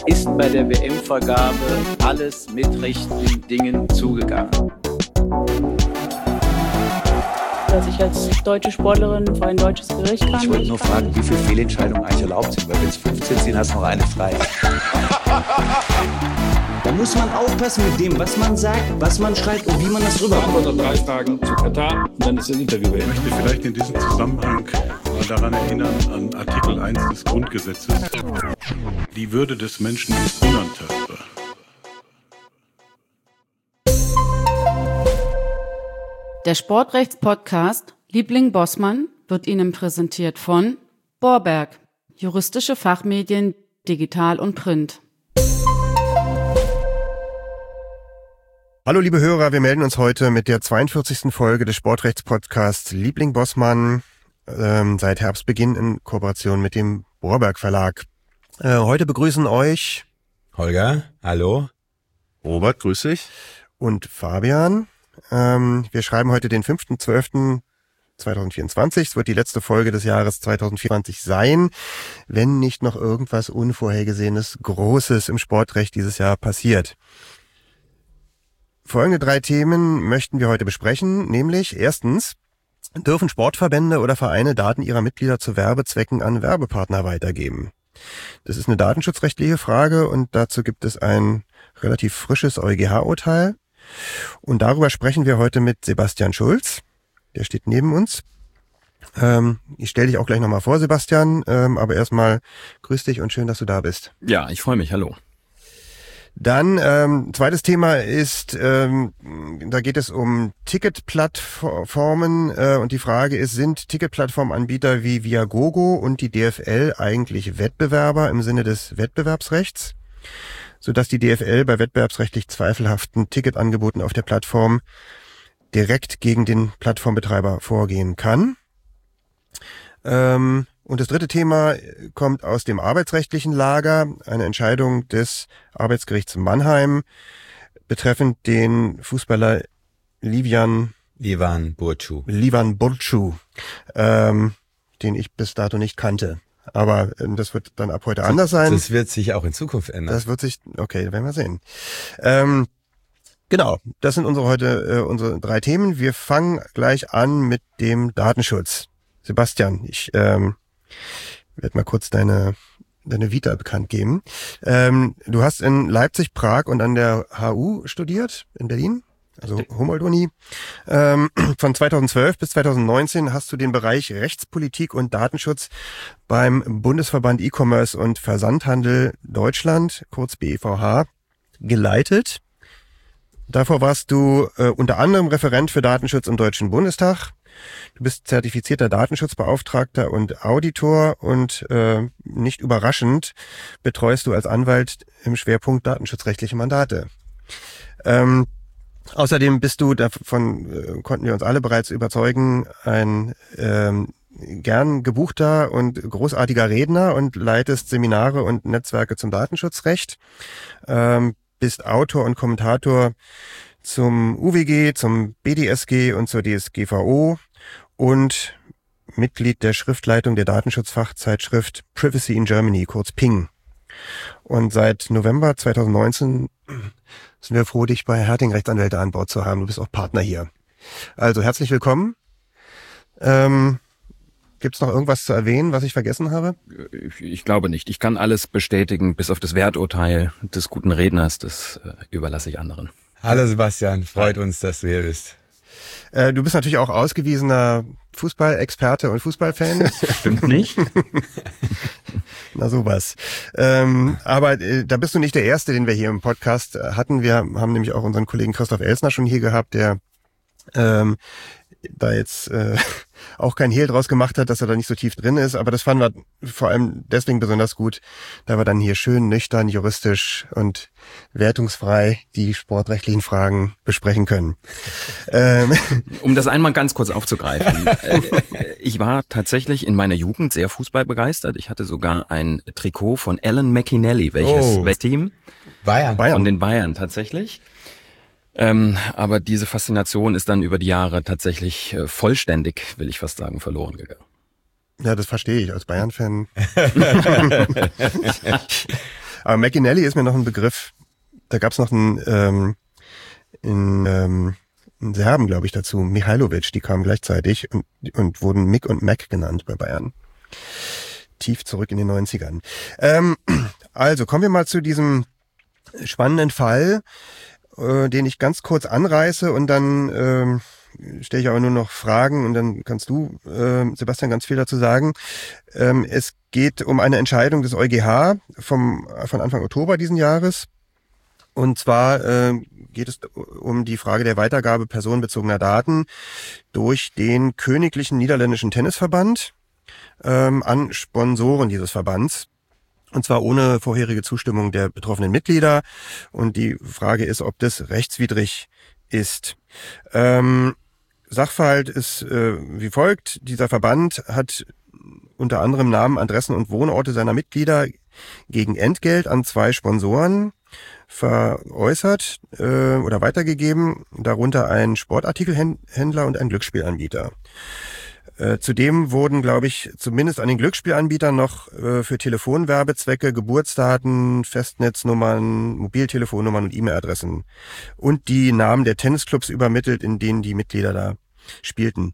ist bei der WM-Vergabe alles mit rechten Dingen zugegangen. Dass ich als deutsche Sportlerin vor ein deutsches Gericht kann. Ich wollte nur fragen, wie viele Fehlentscheidungen eigentlich erlaubt sind, weil wenn es 15 sind, hast du noch eine frei. Da muss man aufpassen mit dem, was man sagt, was man schreibt und wie man das rüberkommt. Vor 3 Tagen zu Katar und dann ist das Interview beendet. Ich möchte vielleicht in diesem Zusammenhang mal daran erinnern, an Artikel 1 des Grundgesetzes. Die Würde des Menschen ist unantastbar. Der Sportrechts-Podcast Liebling Bossmann wird Ihnen präsentiert von Borberg, juristische Fachmedien, digital und print. Hallo liebe Hörer, wir melden uns heute mit der 42. Folge des Sportrechts-Podcasts Liebling Bossmann, seit Herbstbeginn in Kooperation mit dem Borberg Verlag. Heute begrüßen euch Holger, hallo. Robert, grüß dich. Und Fabian. Wir schreiben heute den 5.12.2024. Es wird die letzte Folge des Jahres 2024 sein, wenn nicht noch irgendwas Unvorhergesehenes, Großes im Sportrecht dieses Jahr passiert. Folgende 3 Themen möchten wir heute besprechen, nämlich erstens, dürfen Sportverbände oder Vereine Daten ihrer Mitglieder zu Werbezwecken an Werbepartner weitergeben? Das ist eine datenschutzrechtliche Frage und dazu gibt es ein relativ frisches EuGH-Urteil. Und darüber sprechen wir heute mit Sebastian Schulz, der steht neben uns. Ich stelle dich auch gleich nochmal vor, Sebastian, aber erstmal grüß dich und schön, dass du da bist. Ja, ich freue mich, hallo. Dann, zweites Thema ist, da geht es um Ticketplattformen und die Frage ist, sind Ticketplattformanbieter wie Viagogo und die DFL eigentlich Wettbewerber im Sinne des Wettbewerbsrechts, sodass die DFL bei wettbewerbsrechtlich zweifelhaften Ticketangeboten auf der Plattform direkt gegen den Plattformbetreiber vorgehen kann. Und das dritte Thema kommt aus dem arbeitsrechtlichen Lager, eine Entscheidung des Arbeitsgerichts Mannheim betreffend den Fußballer Livan Burcu, den ich bis dato nicht kannte. Aber das wird dann ab heute anders sein. Das wird sich auch in Zukunft ändern. Das wird sich, okay, werden wir sehen. Genau, das sind unsere 3 Themen. Wir fangen gleich an mit dem Datenschutz. Sebastian, ich werde mal kurz deine Vita bekannt geben. Du hast in Leipzig, Prag und an der HU studiert, in Berlin. Also Humboldt-Uni. Von 2012 bis 2019 hast du den Bereich Rechtspolitik und Datenschutz beim Bundesverband E-Commerce und Versandhandel Deutschland, kurz BEVH, geleitet. Davor warst du unter anderem Referent für Datenschutz im Deutschen Bundestag. Du bist zertifizierter Datenschutzbeauftragter und Auditor und nicht überraschend betreust du als Anwalt im Schwerpunkt datenschutzrechtliche Mandate. Außerdem bist du, davon konnten wir uns alle bereits überzeugen, ein gern gebuchter und großartiger Redner und leitest Seminare und Netzwerke zum Datenschutzrecht, bist Autor und Kommentator zum UWG, zum BDSG und zur DSGVO und Mitglied der Schriftleitung der Datenschutzfachzeitschrift Privacy in Germany, kurz PING. Und seit November 2019 sind wir froh, dich bei Herting Rechtsanwälte an Bord zu haben. Du bist auch Partner hier. Also herzlich willkommen. Gibt's noch irgendwas zu erwähnen, was ich vergessen habe? Ich glaube nicht. Ich kann alles bestätigen, bis auf das Werturteil des guten Redners. Das überlasse ich anderen. Hallo Sebastian, freut uns, dass du hier bist. Du bist natürlich auch ausgewiesener Fußballexperte und Fußballfan. Stimmt nicht. Na sowas. Aber da bist du nicht der Erste, den wir hier im Podcast hatten. Wir haben nämlich auch unseren Kollegen Christoph Elsner schon hier gehabt, der da jetzt auch kein Hehl draus gemacht hat, dass er da nicht so tief drin ist. Aber das fanden wir vor allem deswegen besonders gut, da wir dann hier schön nüchtern, juristisch und wertungsfrei die sportrechtlichen Fragen besprechen können. Um das einmal ganz kurz aufzugreifen. Ich war tatsächlich in meiner Jugend sehr fußballbegeistert. Ich hatte sogar ein Trikot von Alan McInally. Welches Team? Bayern. Von den Bayern tatsächlich. Aber diese Faszination ist dann über die Jahre tatsächlich vollständig, will ich fast sagen, verloren gegangen. Ja, das verstehe ich als Bayern-Fan. Aber McInally ist mir noch ein Begriff. Da gab es noch einen Serben, glaube ich, dazu, Mihailovic, die kamen gleichzeitig und wurden Mick und Mac genannt bei Bayern. Tief zurück in den 90ern. Also kommen wir mal zu diesem spannenden Fall, den ich ganz kurz anreiße und dann stelle ich aber nur noch Fragen und dann kannst du, Sebastian, ganz viel dazu sagen. Es geht um eine Entscheidung des EuGH von Anfang Oktober diesen Jahres. Und zwar geht es um die Frage der Weitergabe personenbezogener Daten durch den Königlichen Niederländischen Tennisverband an Sponsoren dieses Verbands. Und zwar ohne vorherige Zustimmung der betroffenen Mitglieder. Und die Frage ist, ob das rechtswidrig ist. Sachverhalt ist wie folgt. Dieser Verband hat unter anderem Namen, Adressen und Wohnorte seiner Mitglieder gegen Entgelt an 2 Sponsoren veräußert oder weitergegeben, darunter ein Sportartikelhändler und ein Glücksspielanbieter. Zudem wurden, glaube ich, zumindest an den Glücksspielanbietern noch für Telefonwerbezwecke Geburtsdaten, Festnetznummern, Mobiltelefonnummern und E-Mail-Adressen und die Namen der Tennisclubs übermittelt, in denen die Mitglieder da spielten.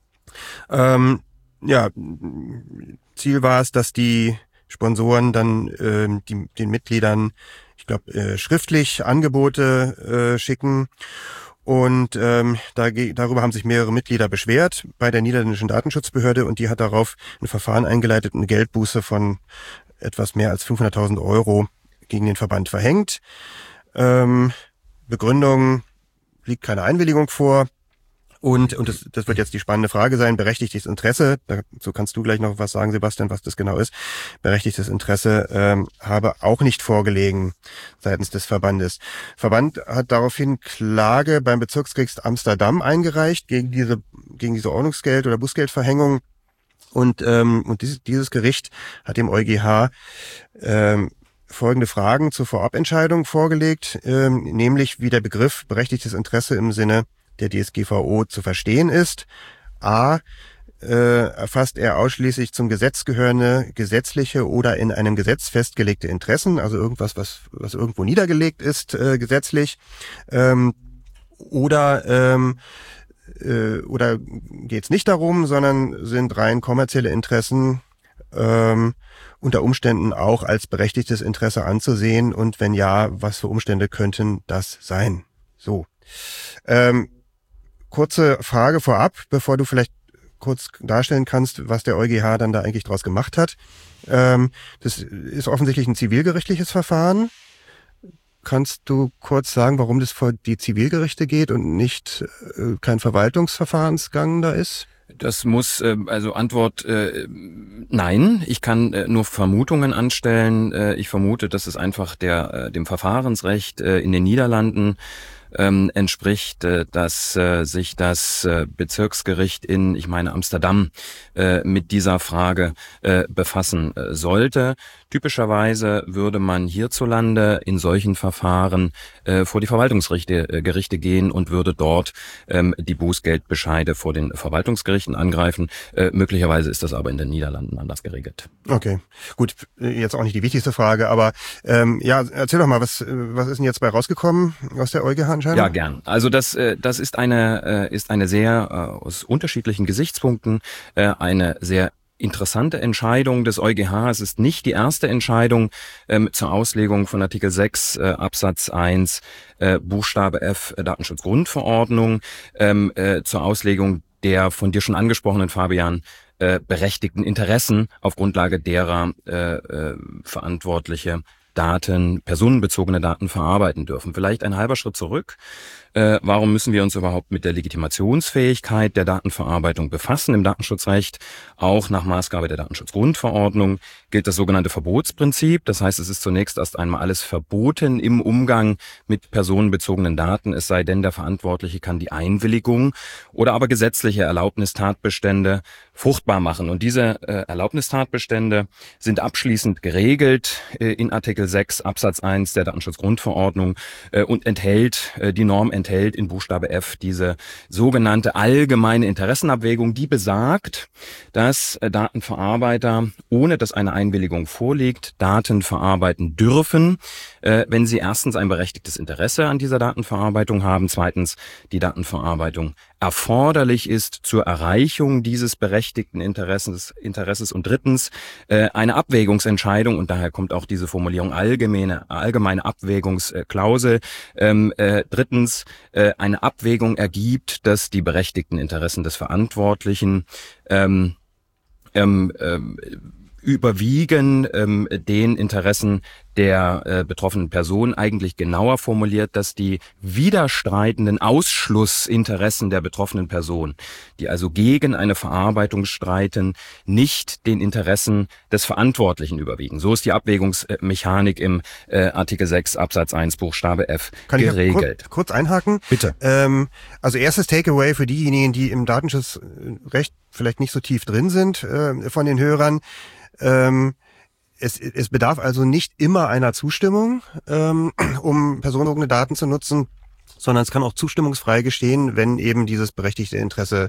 Ziel war es, dass die Sponsoren dann den Mitgliedern, ich glaube, schriftlich Angebote schicken. Und darüber haben sich mehrere Mitglieder beschwert bei der niederländischen Datenschutzbehörde und die hat darauf ein Verfahren eingeleitet und eine Geldbuße von etwas mehr als 500.000 Euro gegen den Verband verhängt. Begründung: liegt keine Einwilligung vor. Und das wird jetzt die spannende Frage sein, berechtigtes Interesse, dazu kannst du gleich noch was sagen, Sebastian, was das genau ist. Berechtigtes Interesse habe auch nicht vorgelegen seitens des Verbandes. Verband hat daraufhin Klage beim Bezirksgericht Amsterdam eingereicht gegen diese Ordnungsgeld- oder Bußgeldverhängung. Und dieses Gericht hat dem EuGH folgende Fragen zur Vorabentscheidung vorgelegt, nämlich wie der Begriff berechtigtes Interesse im Sinne der DSGVO zu verstehen ist. A, erfasst er ausschließlich zum Gesetz gehörende gesetzliche oder in einem Gesetz festgelegte Interessen, also irgendwas, was irgendwo niedergelegt ist, gesetzlich, oder geht es nicht darum, sondern sind rein kommerzielle Interessen unter Umständen auch als berechtigtes Interesse anzusehen und wenn ja, was für Umstände könnten das sein? So. Kurze Frage vorab, bevor du vielleicht kurz darstellen kannst, was der EuGH dann da eigentlich draus gemacht hat. Das ist offensichtlich ein zivilgerichtliches Verfahren. Kannst du kurz sagen, warum das vor die Zivilgerichte geht und nicht kein Verwaltungsverfahrensgang da ist? Das muss, Antwort, nein. Ich kann nur Vermutungen anstellen. Ich vermute, dass es einfach dem Verfahrensrecht in den Niederlanden entspricht, dass sich das Bezirksgericht in, ich meine Amsterdam, mit dieser Frage befassen sollte. Typischerweise würde man hierzulande in solchen Verfahren vor die Verwaltungsgerichte gehen und würde dort die Bußgeldbescheide vor den Verwaltungsgerichten angreifen. Möglicherweise ist das aber in den Niederlanden anders geregelt. Okay, gut, jetzt auch nicht die wichtigste Frage, aber erzähl doch mal, was ist denn jetzt bei rausgekommen aus der EuGH-Entscheidung? Ja, gern. Also das ist eine sehr aus unterschiedlichen Gesichtspunkten eine sehr interessante Entscheidung des EuGH. Es ist nicht die erste Entscheidung zur Auslegung von Artikel 6 Absatz 1 Buchstabe F Datenschutzgrundverordnung zur Auslegung der von dir schon angesprochenen, Fabian, berechtigten Interessen, auf Grundlage derer verantwortliche Daten, personenbezogene Daten verarbeiten dürfen. Vielleicht ein halber Schritt zurück. Warum müssen wir uns überhaupt mit der Legitimationsfähigkeit der Datenverarbeitung befassen? Im Datenschutzrecht, auch nach Maßgabe der Datenschutzgrundverordnung, gilt das sogenannte Verbotsprinzip. Das heißt, es ist zunächst erst einmal alles verboten im Umgang mit personenbezogenen Daten, es sei denn, der Verantwortliche kann die Einwilligung oder aber gesetzliche Erlaubnistatbestände fruchtbar machen. Und diese Erlaubnistatbestände sind abschließend geregelt in Artikel 6 Absatz 1 der Datenschutzgrundverordnung und enthält die Norm enthält in Buchstabe F diese sogenannte allgemeine Interessenabwägung, die besagt, dass Datenverarbeiter, ohne dass eine Einwilligung vorliegt, Daten verarbeiten dürfen, wenn sie erstens ein berechtigtes Interesse an dieser Datenverarbeitung haben, zweitens die Datenverarbeitung erforderlich ist zur Erreichung dieses berechtigten Interesses und drittens eine Abwägungsentscheidung, und daher kommt auch diese Formulierung allgemeine Abwägungsklausel, drittens eine Abwägung ergibt, dass die berechtigten Interessen des Verantwortlichen überwiegen den Interessen der betroffenen Person, eigentlich genauer formuliert, dass die widerstreitenden Ausschlussinteressen der betroffenen Person, die also gegen eine Verarbeitung streiten, nicht den Interessen des Verantwortlichen überwiegen. So ist die Abwägungsmechanik im Artikel 6 Absatz 1 Buchstabe F geregelt. Kann ich kurz einhaken? Bitte. Also erstes Takeaway für diejenigen, die im Datenschutzrecht vielleicht nicht so tief drin sind von den Hörern. Es bedarf also nicht immer einer Zustimmung, um personenbezogene Daten zu nutzen, sondern es kann auch zustimmungsfrei geschehen, wenn eben dieses berechtigte Interesse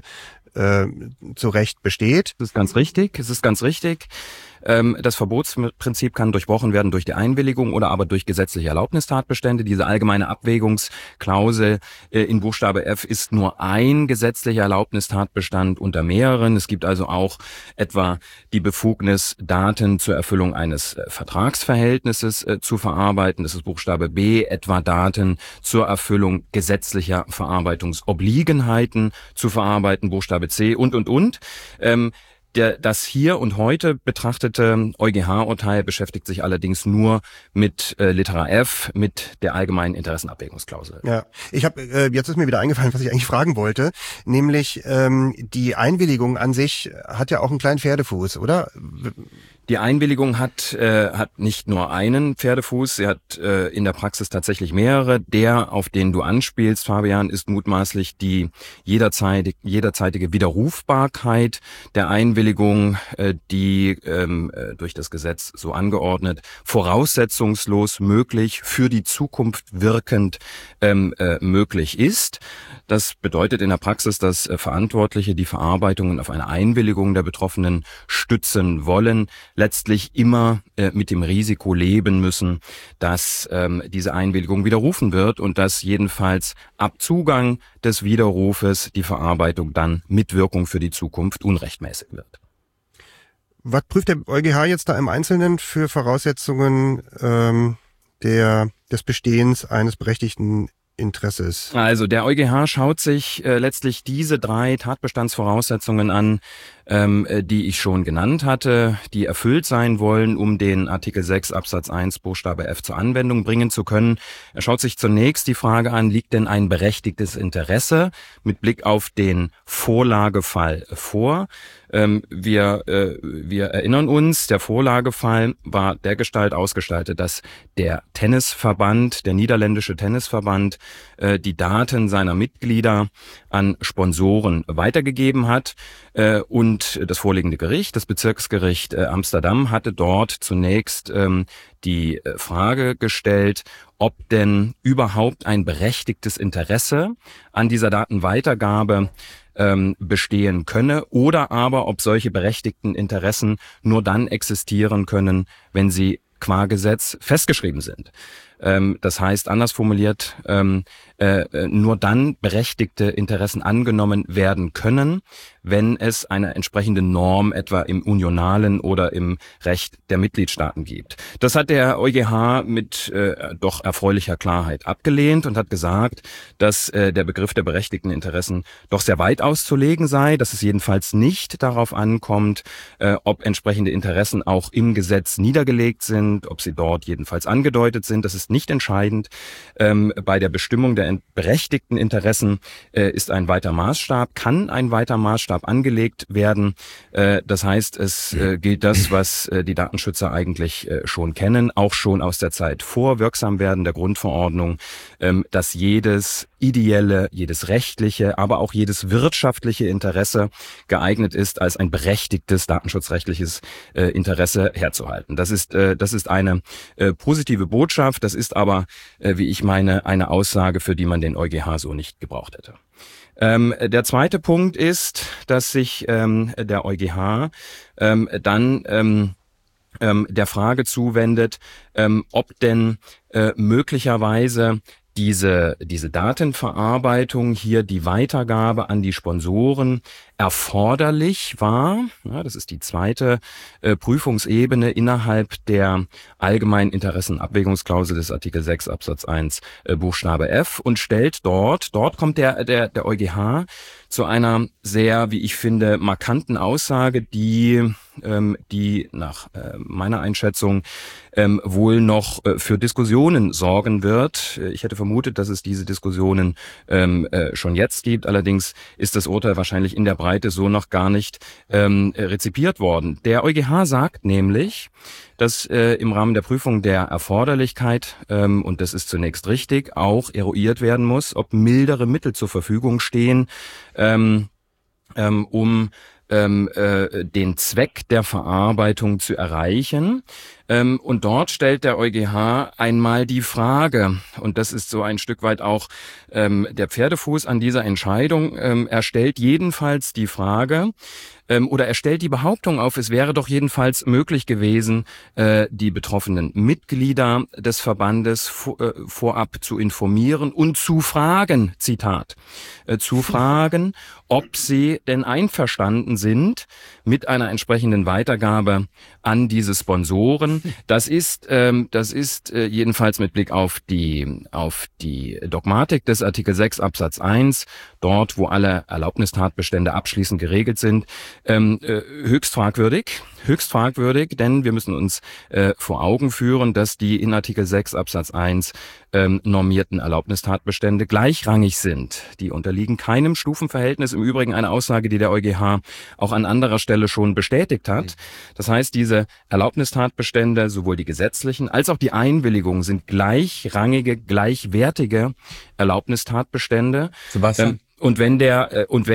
zu Recht besteht. Es ist ganz richtig. Das Verbotsprinzip kann durchbrochen werden durch die Einwilligung oder aber durch gesetzliche Erlaubnistatbestände. Diese allgemeine Abwägungsklausel in Buchstabe F ist nur ein gesetzlicher Erlaubnistatbestand unter mehreren. Es gibt also auch etwa die Befugnis, Daten zur Erfüllung eines Vertragsverhältnisses zu verarbeiten. Das ist Buchstabe B, etwa Daten zur Erfüllung gesetzlicher Verarbeitungsobliegenheiten zu verarbeiten. Buchstabe C und. Das hier und heute betrachtete EuGH-Urteil beschäftigt sich allerdings nur mit Litera F, mit der allgemeinen Interessenabwägungsklausel. Ja, jetzt ist mir wieder eingefallen, was ich eigentlich fragen wollte, nämlich die Einwilligung an sich hat ja auch einen kleinen Pferdefuß, oder? Die Einwilligung hat nicht nur einen Pferdefuß, sie hat in der Praxis tatsächlich mehrere. Der, auf den du anspielst, Fabian, ist mutmaßlich die jederzeitige Widerrufbarkeit der Einwilligung, die durch das Gesetz so angeordnet, voraussetzungslos möglich, für die Zukunft wirkend möglich ist. Das bedeutet in der Praxis, dass Verantwortliche die Verarbeitungen auf eine Einwilligung der Betroffenen stützen wollen, letztlich immer mit dem Risiko leben müssen, dass diese Einwilligung widerrufen wird und dass jedenfalls ab Zugang des Widerrufes die Verarbeitung dann mit Wirkung für die Zukunft unrechtmäßig wird. Was prüft der EuGH jetzt da im Einzelnen für Voraussetzungen des Bestehens eines berechtigten Interesses? Also der EuGH schaut sich letztlich diese 3 Tatbestandsvoraussetzungen an, die ich schon genannt hatte, die erfüllt sein wollen, um den Artikel 6 Absatz 1 Buchstabe F zur Anwendung bringen zu können. Er schaut sich zunächst die Frage an, liegt denn ein berechtigtes Interesse mit Blick auf den Vorlagefall vor? Wir erinnern uns, der Vorlagefall war dergestalt ausgestaltet, dass der Tennisverband, der niederländische Tennisverband, die Daten seiner Mitglieder an Sponsoren weitergegeben hat und das vorliegende Gericht, das Bezirksgericht Amsterdam, hatte dort zunächst die Frage gestellt, ob denn überhaupt ein berechtigtes Interesse an dieser Datenweitergabe bestehen könne oder aber ob solche berechtigten Interessen nur dann existieren können, wenn sie qua Gesetz festgeschrieben sind. Das heißt, anders formuliert, nur dann berechtigte Interessen angenommen werden können, wenn es eine entsprechende Norm etwa im unionalen oder im Recht der Mitgliedstaaten gibt. Das hat der EuGH mit doch erfreulicher Klarheit abgelehnt und hat gesagt, dass der Begriff der berechtigten Interessen doch sehr weit auszulegen sei, dass es jedenfalls nicht darauf ankommt, ob entsprechende Interessen auch im Gesetz niedergelegt sind, ob sie dort jedenfalls angedeutet sind. Das ist nicht entscheidend. Bei der Bestimmung der berechtigten Interessen ist ein weiter Maßstab, kann ein weiter Maßstab angelegt werden. Das heißt, es gilt das, was die Datenschützer eigentlich schon kennen, auch schon aus der Zeit vor Wirksamwerden der Grundverordnung, dass jedes ideelle, jedes rechtliche, aber auch jedes wirtschaftliche Interesse geeignet ist, als ein berechtigtes datenschutzrechtliches Interesse herzuhalten. Das ist eine positive Botschaft. Das ist aber, wie ich meine, eine Aussage, für die man den EuGH so nicht gebraucht hätte. Der zweite Punkt ist, dass sich der EuGH dann der Frage zuwendet, ob denn möglicherweise diese Datenverarbeitung hier, die Weitergabe an die Sponsoren erforderlich war. Ja, das ist die zweite Prüfungsebene innerhalb der allgemeinen Interessenabwägungsklausel des Artikel 6 Absatz 1 Buchstabe F und stellt dort kommt der EuGH zu einer sehr, wie ich finde, markanten Aussage, die nach meiner Einschätzung wohl noch für Diskussionen sorgen wird. Ich hätte vermutet, dass es diese Diskussionen schon jetzt gibt. Allerdings ist das Urteil wahrscheinlich in der Breite so noch gar nicht rezipiert worden. Der EuGH sagt nämlich, dass im Rahmen der Prüfung der Erforderlichkeit, und das ist zunächst richtig, auch eruiert werden muss, ob mildere Mittel zur Verfügung stehen, um den Zweck der Verarbeitung zu erreichen. Und dort stellt der EuGH einmal die Frage, und das ist so ein Stück weit auch der Pferdefuß an dieser Entscheidung, er stellt jedenfalls die Frage, oder er stellt die Behauptung auf, es wäre doch jedenfalls möglich gewesen, die betroffenen Mitglieder des Verbandes vorab zu informieren und zu fragen, Zitat, zu fragen, ob sie denn einverstanden sind mit einer entsprechenden Weitergabe an diese Sponsoren. Das ist jedenfalls mit Blick auf die Dogmatik des Artikel 6 Absatz 1, dort, wo alle Erlaubnistatbestände abschließend geregelt sind, höchst fragwürdig, denn wir müssen uns vor Augen führen, dass die in Artikel 6 Absatz 1 normierten Erlaubnistatbestände gleichrangig sind. Die unterliegen keinem Stufenverhältnis. Im Übrigen eine Aussage, die der EuGH auch an anderer Stelle schon bestätigt hat. Das heißt, diese Erlaubnistatbestände, sowohl die gesetzlichen als auch die Einwilligungen, sind gleichrangige, gleichwertige Erlaubnistatbestände. Sebastian? Und wenn der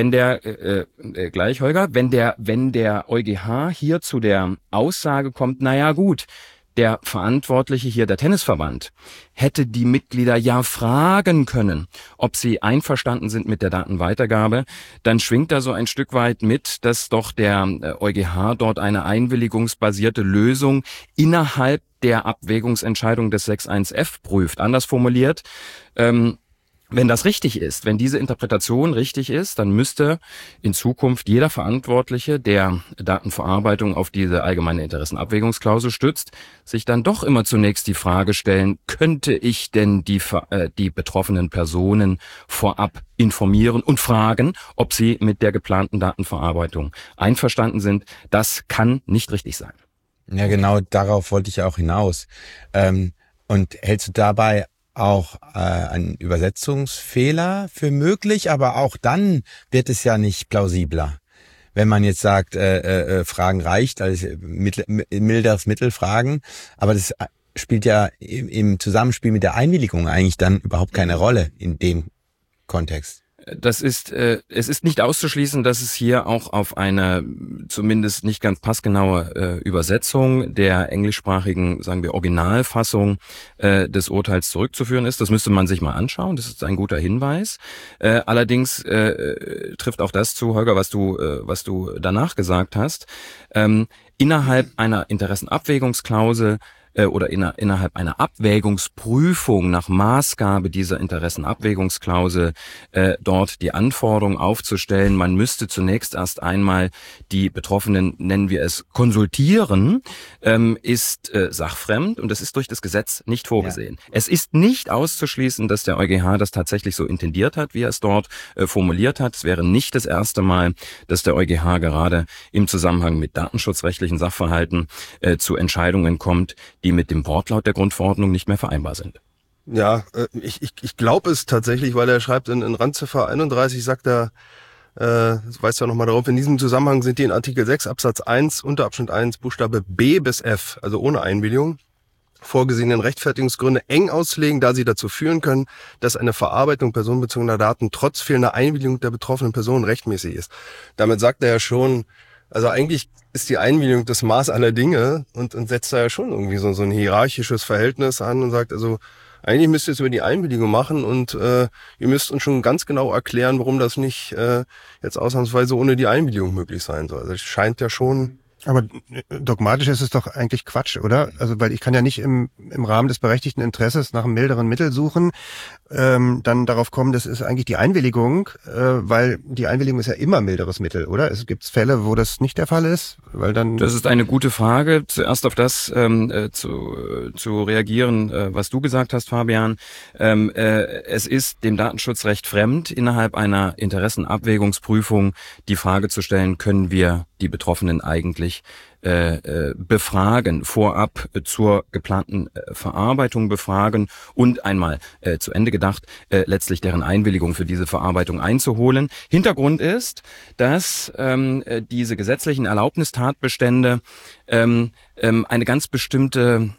EuGH hier zu der Aussage kommt, naja gut, der Verantwortliche hier, der Tennisverband, hätte die Mitglieder ja fragen können, ob sie einverstanden sind mit der Datenweitergabe, dann schwingt da so ein Stück weit mit, dass doch der EuGH dort eine einwilligungsbasierte Lösung innerhalb der Abwägungsentscheidung des 6.1f prüft. Anders formuliert, wenn das richtig ist, wenn diese Interpretation richtig ist, dann müsste in Zukunft jeder Verantwortliche, der Datenverarbeitung auf diese allgemeine Interessenabwägungsklausel stützt, sich dann doch immer zunächst die Frage stellen, könnte ich denn die betroffenen Personen vorab informieren und fragen, ob sie mit der geplanten Datenverarbeitung einverstanden sind. Das kann nicht richtig sein. Ja, genau darauf wollte ich ja auch hinaus. Und hältst du dabei auch einen Übersetzungsfehler für möglich, aber auch dann wird es ja nicht plausibler. Wenn man jetzt sagt, Fragen reicht, also milderes Mittel fragen, aber das spielt ja im Zusammenspiel mit der Einwilligung eigentlich dann überhaupt keine Rolle in dem Kontext. Es ist nicht auszuschließen, dass es hier auch auf eine zumindest nicht ganz passgenaue Übersetzung der englischsprachigen, sagen wir, Originalfassung des Urteils zurückzuführen ist. Das müsste man sich mal anschauen. Das ist ein guter Hinweis. Allerdings trifft auch das zu, Holger, was du danach gesagt hast. Innerhalb einer Interessenabwägungsklausel oder innerhalb einer Abwägungsprüfung nach Maßgabe dieser Interessenabwägungsklausel dort die Anforderung aufzustellen, man müsste zunächst erst einmal die Betroffenen, nennen wir es, konsultieren, ist sachfremd und das ist durch das Gesetz nicht vorgesehen. Ja. Es ist nicht auszuschließen, dass der EuGH das tatsächlich so intendiert hat, wie er es dort formuliert hat. Es wäre nicht das erste Mal, dass der EuGH gerade im Zusammenhang mit datenschutzrechtlichen Sachverhalten zu Entscheidungen kommt, die mit dem Wortlaut der Grundverordnung nicht mehr vereinbar sind. Ja, ich glaube es tatsächlich, weil er schreibt in Randziffer 31, sagt er, weist ja nochmal darauf, in diesem Zusammenhang sind die in Artikel 6 Absatz 1 Unterabschnitt 1 Buchstabe B bis F, also ohne Einwilligung, vorgesehenen Rechtfertigungsgründe eng auslegen, da sie dazu führen können, dass eine Verarbeitung personenbezogener Daten trotz fehlender Einwilligung der betroffenen Person rechtmäßig ist. Damit sagt er ja schon, Also eigentlich ist die Einwilligung das Maß aller Dinge und setzt da ja schon irgendwie so ein hierarchisches Verhältnis an und sagt, also eigentlich müsst ihr es über die Einwilligung machen und ihr müsst uns schon ganz genau erklären, warum das nicht jetzt ausnahmsweise ohne die Einwilligung möglich sein soll. Also es scheint ja schon... Aber dogmatisch ist es doch eigentlich Quatsch, oder? Also weil ich kann ja nicht im Rahmen des berechtigten Interesses nach einem milderen Mittel suchen, dann darauf kommen, das ist eigentlich die Einwilligung, weil die Einwilligung ist ja immer milderes Mittel, oder? Es gibt Fälle, wo das nicht der Fall ist, weil dann... Das ist eine gute Frage. Zuerst auf das zu reagieren, was du gesagt hast, Fabian. Es ist dem Datenschutzrecht fremd, innerhalb einer Interessenabwägungsprüfung die Frage zu stellen, können wir die Betroffenen eigentlich befragen, vorab zur geplanten Verarbeitung befragen und einmal zu Ende gedacht, letztlich deren Einwilligung für diese Verarbeitung einzuholen. Hintergrund ist, dass diese gesetzlichen Erlaubnistatbestände einen ganz bestimmten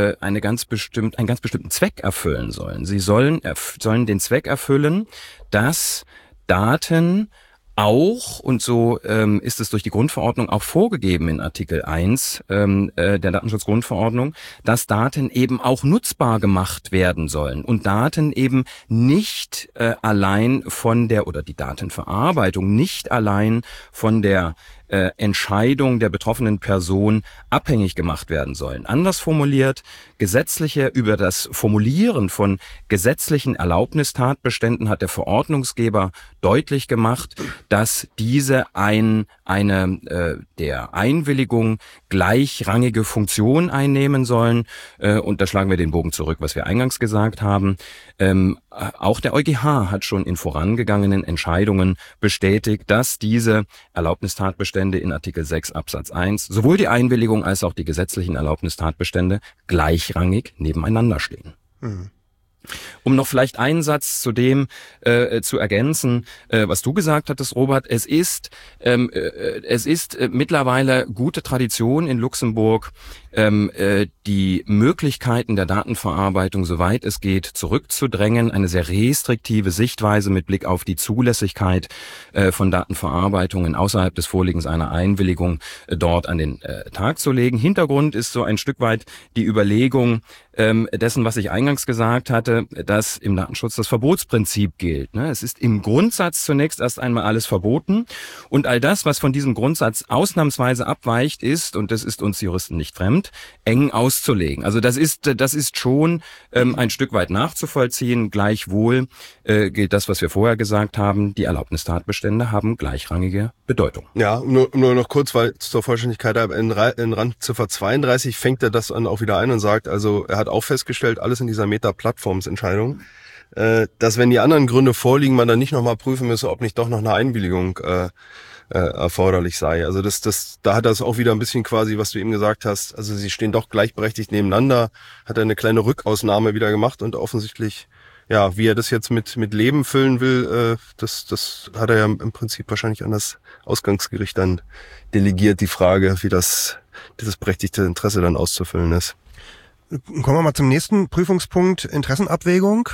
Zweck erfüllen sollen. Sie sollen den Zweck erfüllen, dass Daten auch, und so ist es durch die Grundverordnung auch vorgegeben in Artikel 1 der Datenschutzgrundverordnung, dass Daten eben auch nutzbar gemacht werden sollen und Daten eben nicht allein von der, oder die Datenverarbeitung nicht allein von der Entscheidung der betroffenen Person abhängig gemacht werden sollen. Anders formuliert, über das Formulieren von gesetzlichen Erlaubnistatbeständen hat der Verordnungsgeber deutlich gemacht, dass diese der Einwilligung gleichrangige Funktion einnehmen sollen. Und da schlagen wir den Bogen zurück, was wir eingangs gesagt haben. Auch der EuGH hat schon in vorangegangenen Entscheidungen bestätigt, dass diese Erlaubnistatbestände in Artikel 6 Absatz 1 sowohl die Einwilligung als auch die gesetzlichen Erlaubnistatbestände gleichrangig nebeneinander stehen. Mhm. Um noch vielleicht einen Satz zu dem zu ergänzen, was du gesagt hattest, Robert. Es ist mittlerweile gute Tradition in Luxemburg, die Möglichkeiten der Datenverarbeitung, soweit es geht, zurückzudrängen. Eine sehr restriktive Sichtweise mit Blick auf die Zulässigkeit von Datenverarbeitungen außerhalb des Vorliegens einer Einwilligung dort an den Tag zu legen. Hintergrund ist so ein Stück weit die Überlegung dessen, was ich eingangs gesagt hatte, dass im Datenschutz das Verbotsprinzip gilt. Es ist im Grundsatz zunächst erst einmal alles verboten und all das, was von diesem Grundsatz ausnahmsweise abweicht, ist, und das ist uns Juristen nicht fremd, eng auszulegen. Also das ist schon ein Stück weit nachzuvollziehen. Gleichwohl gilt das, was wir vorher gesagt haben, die Erlaubnistatbestände haben gleichrangige Bedeutung. Ja, nur noch kurz, weil zur Vollständigkeit in Randziffer 32 fängt er das dann auch wieder ein und sagt, also er hat auch festgestellt, alles in dieser Meta-Plattforms-Entscheidung, dass wenn die anderen Gründe vorliegen, man dann nicht nochmal prüfen müsse, ob nicht doch noch eine Einwilligung erforderlich sei. Also da hat das auch wieder ein bisschen quasi, was du eben gesagt hast, also sie stehen doch gleichberechtigt nebeneinander, hat er eine kleine Rückausnahme wieder gemacht und offensichtlich, ja, wie er das jetzt mit Leben füllen will, das hat er ja im Prinzip wahrscheinlich an das Ausgangsgericht dann delegiert, die Frage, wie dieses berechtigte Interesse dann auszufüllen ist. Kommen wir mal zum nächsten Prüfungspunkt, Interessenabwägung.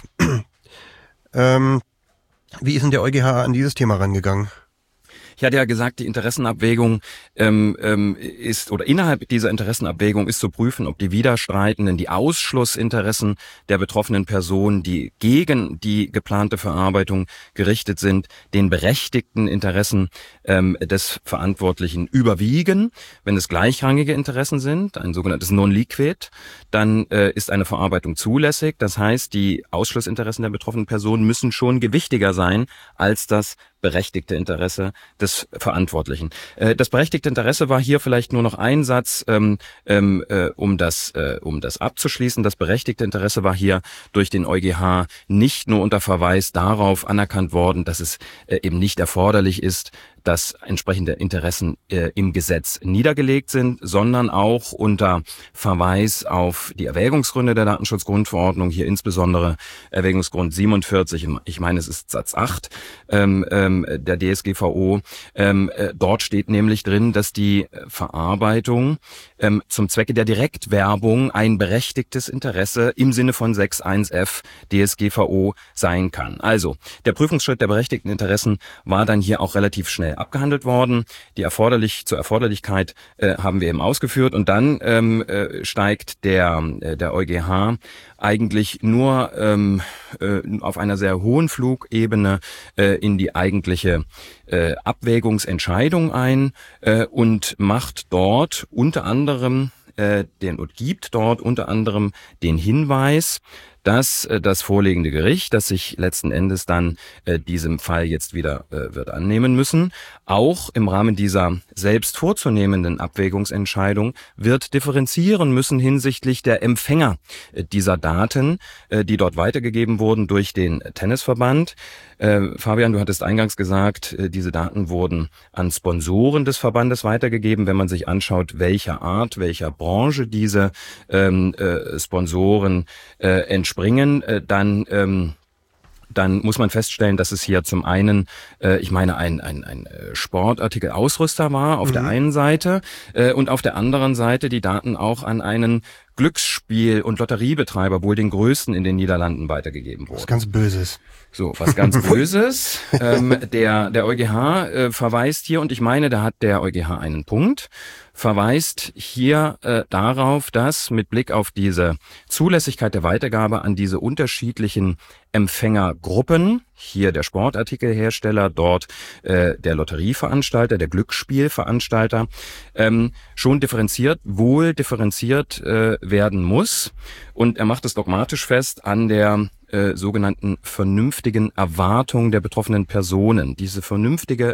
Wie ist denn der EuGH an dieses Thema rangegangen? Ich hatte ja gesagt, die Interessenabwägung ist, oder innerhalb dieser Interessenabwägung ist zu prüfen, ob die widerstreitenden, die Ausschlussinteressen der betroffenen Person, die gegen die geplante Verarbeitung gerichtet sind, den berechtigten Interessen des Verantwortlichen überwiegen. Wenn es gleichrangige Interessen sind, ein sogenanntes Non-Liquid, dann ist eine Verarbeitung zulässig. Das heißt, die Ausschlussinteressen der betroffenen Person müssen schon gewichtiger sein als das berechtigte Interesse des Verantwortlichen. Das berechtigte Interesse war hier vielleicht nur noch ein Satz, um das abzuschließen. Das berechtigte Interesse war hier durch den EuGH nicht nur unter Verweis darauf anerkannt worden, dass es eben nicht erforderlich ist, dass entsprechende Interessen im Gesetz niedergelegt sind, sondern auch unter Verweis auf die Erwägungsgründe der Datenschutzgrundverordnung, hier insbesondere Erwägungsgrund 47, ich meine es ist Satz 8 der DSGVO. Dort steht nämlich drin, dass die Verarbeitung zum Zwecke der Direktwerbung ein berechtigtes Interesse im Sinne von 6.1f DSGVO sein kann. Also der Prüfungsschritt der berechtigten Interessen war dann hier auch relativ schnell abgehandelt worden. Die zur Erforderlichkeit haben wir eben ausgeführt. Und dann steigt der EuGH eigentlich nur auf einer sehr hohen Flugebene in die eigentliche Abwägungsentscheidung ein und macht dort unter anderem gibt dort unter anderem den Hinweis, dass das vorliegende Gericht, das sich letzten Endes dann diesem Fall jetzt wieder wird annehmen müssen, auch im Rahmen dieser selbst vorzunehmenden Abwägungsentscheidung wird differenzieren müssen hinsichtlich der Empfänger dieser Daten, die dort weitergegeben wurden durch den Tennisverband. Fabian, du hattest eingangs gesagt, diese Daten wurden an Sponsoren des Verbandes weitergegeben. Wenn man sich anschaut, welcher Art, welcher Branche diese Sponsoren entspringen, dann muss man feststellen, dass es hier zum einen, ein Sportartikel-Ausrüster war auf der einen Seite und auf der anderen Seite die Daten auch an einen Glücksspiel- und Lotteriebetreiber, wohl den größten in den Niederlanden, weitergegeben wurden. Was ganz Böses. So, was ganz Böses. Der EuGH verweist hier, und ich meine, da hat der EuGH einen Punkt, verweist hier darauf, dass mit Blick auf diese Zulässigkeit der Weitergabe an diese unterschiedlichen Empfängergruppen, hier der Sportartikelhersteller, dort der Lotterieveranstalter, der Glücksspielveranstalter, schon wohl differenziert werden muss. Und er macht es dogmatisch fest an der sogenannten vernünftigen Erwartung der betroffenen Personen. Diese vernünftige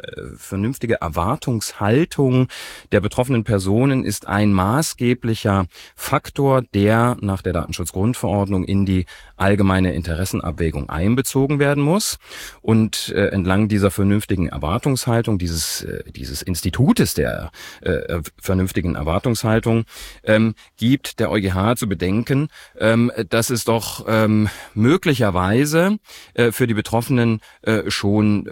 Erwartungshaltung der betroffenen Personen ist ein maßgeblicher Faktor, der nach der Datenschutzgrundverordnung in die allgemeine Interessenabwägung einbezogen werden muss. Und entlang dieser vernünftigen Erwartungshaltung, dieses Institutes der vernünftigen Erwartungshaltung, gibt der EuGH zu bedenken, dass es doch möglicherweise für die Betroffenen schon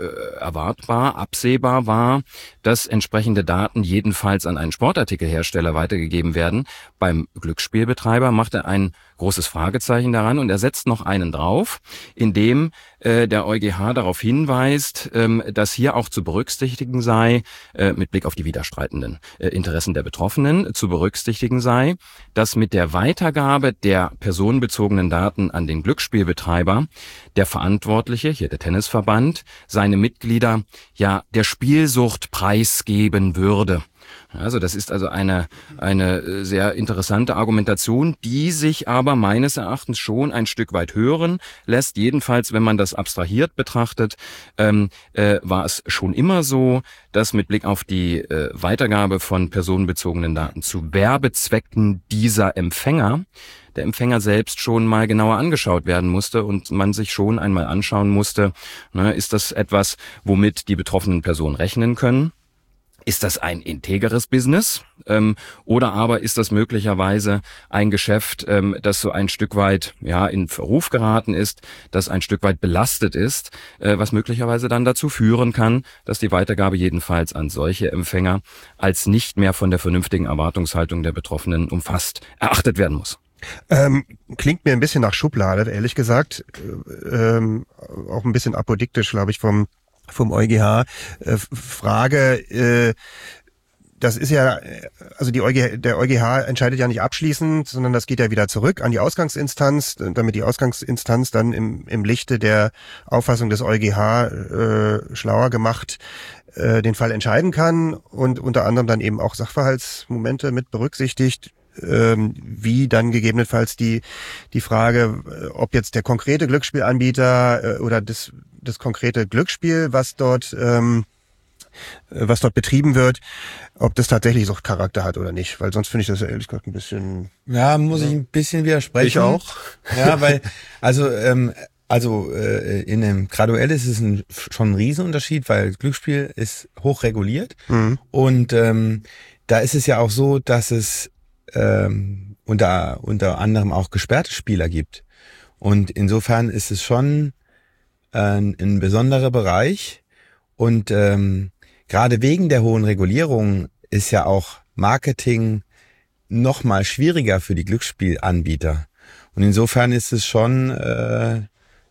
absehbar war, dass entsprechende Daten jedenfalls an einen Sportartikelhersteller weitergegeben werden. Beim Glücksspielbetreiber macht er ein großes Fragezeichen daran und er setzt noch einen drauf, indem der EuGH darauf hinweist, dass hier auch zu berücksichtigen sei, mit Blick auf die widerstreitenden Interessen der Betroffenen, zu berücksichtigen sei, dass mit der Weitergabe der personenbezogenen Daten an den Glücksspielbetreiber der Verantwortliche, hier der Tennisverband, seine Mitglieder ja der Spielsucht preisgeben würde. Also das ist also eine sehr interessante Argumentation, die sich aber meines Erachtens schon ein Stück weit hören lässt. Jedenfalls, wenn man das abstrahiert betrachtet, war es schon immer so, dass mit Blick auf die Weitergabe von personenbezogenen Daten zu Werbezwecken dieser Empfänger, der Empfänger selbst schon mal genauer angeschaut werden musste und man sich schon einmal anschauen musste, ist das etwas, womit die betroffenen Personen rechnen können? Ist das ein integeres Business oder aber ist das möglicherweise ein Geschäft, das so ein Stück weit in Verruf geraten ist, das ein Stück weit belastet ist, was möglicherweise dann dazu führen kann, dass die Weitergabe jedenfalls an solche Empfänger als nicht mehr von der vernünftigen Erwartungshaltung der Betroffenen erachtet werden muss. Klingt mir ein bisschen nach Schublade, ehrlich gesagt. Auch ein bisschen apodiktisch, glaube ich, vom EuGH. Frage, das ist ja, also der EuGH entscheidet ja nicht abschließend, sondern das geht ja wieder zurück an die Ausgangsinstanz, damit die Ausgangsinstanz dann im Lichte der Auffassung des EuGH schlauer gemacht den Fall entscheiden kann und unter anderem dann eben auch Sachverhaltsmomente mit berücksichtigt, wie dann gegebenenfalls die Frage, ob jetzt der konkrete Glücksspielanbieter oder das konkrete Glücksspiel, was dort betrieben wird, ob das tatsächlich Suchtcharakter hat oder nicht, weil sonst finde ich das ja ehrlich gesagt ein bisschen... Ja, muss ich ein bisschen widersprechen. Ich auch. Ja, weil, in dem Graduell ist es schon ein Riesenunterschied, weil Glücksspiel ist hoch reguliert und da ist es ja auch so, dass es unter anderem auch gesperrte Spieler gibt und insofern ist es schon ein besonderer Bereich und gerade wegen der hohen Regulierung ist ja auch Marketing noch mal schwieriger für die Glücksspielanbieter und insofern ist es schon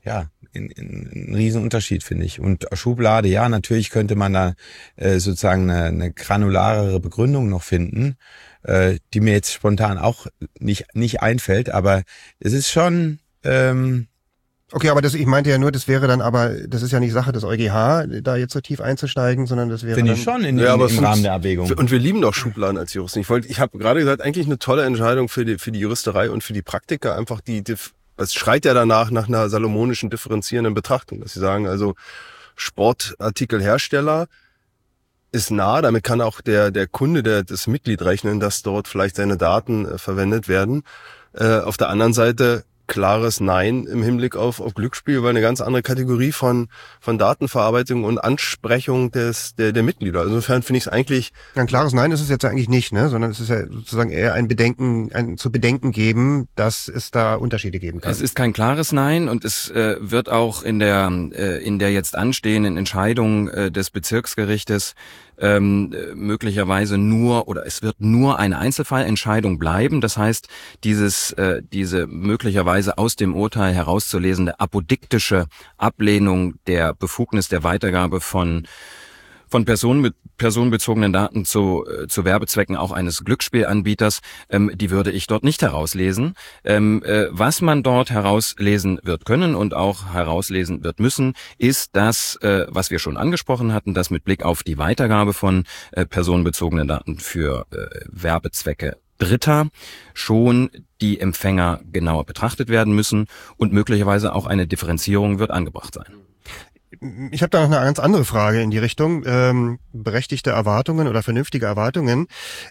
ein Riesenunterschied, finde ich. Und Schublade, ja, natürlich könnte man da sozusagen eine granularere Begründung noch finden, die mir jetzt spontan auch nicht einfällt, aber es ist schon... Okay, aber ich meinte ja nur, das ist ja nicht Sache des EuGH, da jetzt so tief einzusteigen, sondern das wäre finde ich schon im Rahmen der Abwägung. Und wir lieben doch Schubladen als Juristen. Ich habe gerade gesagt, eigentlich eine tolle Entscheidung für die Juristerei und für die Praktiker, einfach es schreit ja danach nach einer salomonischen differenzierenden Betrachtung, dass sie sagen, also Sportartikelhersteller ist nah, damit kann auch der Kunde, das Mitglied rechnen, dass dort vielleicht seine Daten verwendet werden. Auf der anderen Seite klares Nein im Hinblick auf Glücksspiel, weil eine ganz andere Kategorie von Datenverarbeitung und Ansprechung der Mitglieder. Also insofern finde ich es eigentlich... Ein klares Nein ist es jetzt eigentlich nicht, ne? Sondern es ist ja sozusagen eher ein zu bedenken geben, dass es da Unterschiede geben kann. Es ist kein klares Nein und es wird auch in der jetzt anstehenden Entscheidung des Bezirksgerichtes möglicherweise es wird nur eine Einzelfallentscheidung bleiben. Das heißt, diese möglicherweise aus dem Urteil herauszulesende apodiktische Ablehnung der Befugnis der Weitergabe von personenbezogenen Daten zu Werbezwecken auch eines Glücksspielanbieters, die würde ich dort nicht herauslesen. Was man dort herauslesen wird können und auch herauslesen wird müssen, ist das, was wir schon angesprochen hatten, dass mit Blick auf die Weitergabe von personenbezogenen Daten für Werbezwecke Dritter schon die Empfänger genauer betrachtet werden müssen und möglicherweise auch eine Differenzierung wird angebracht sein. Ich habe da noch eine ganz andere Frage in die Richtung, berechtigte Erwartungen oder vernünftige Erwartungen.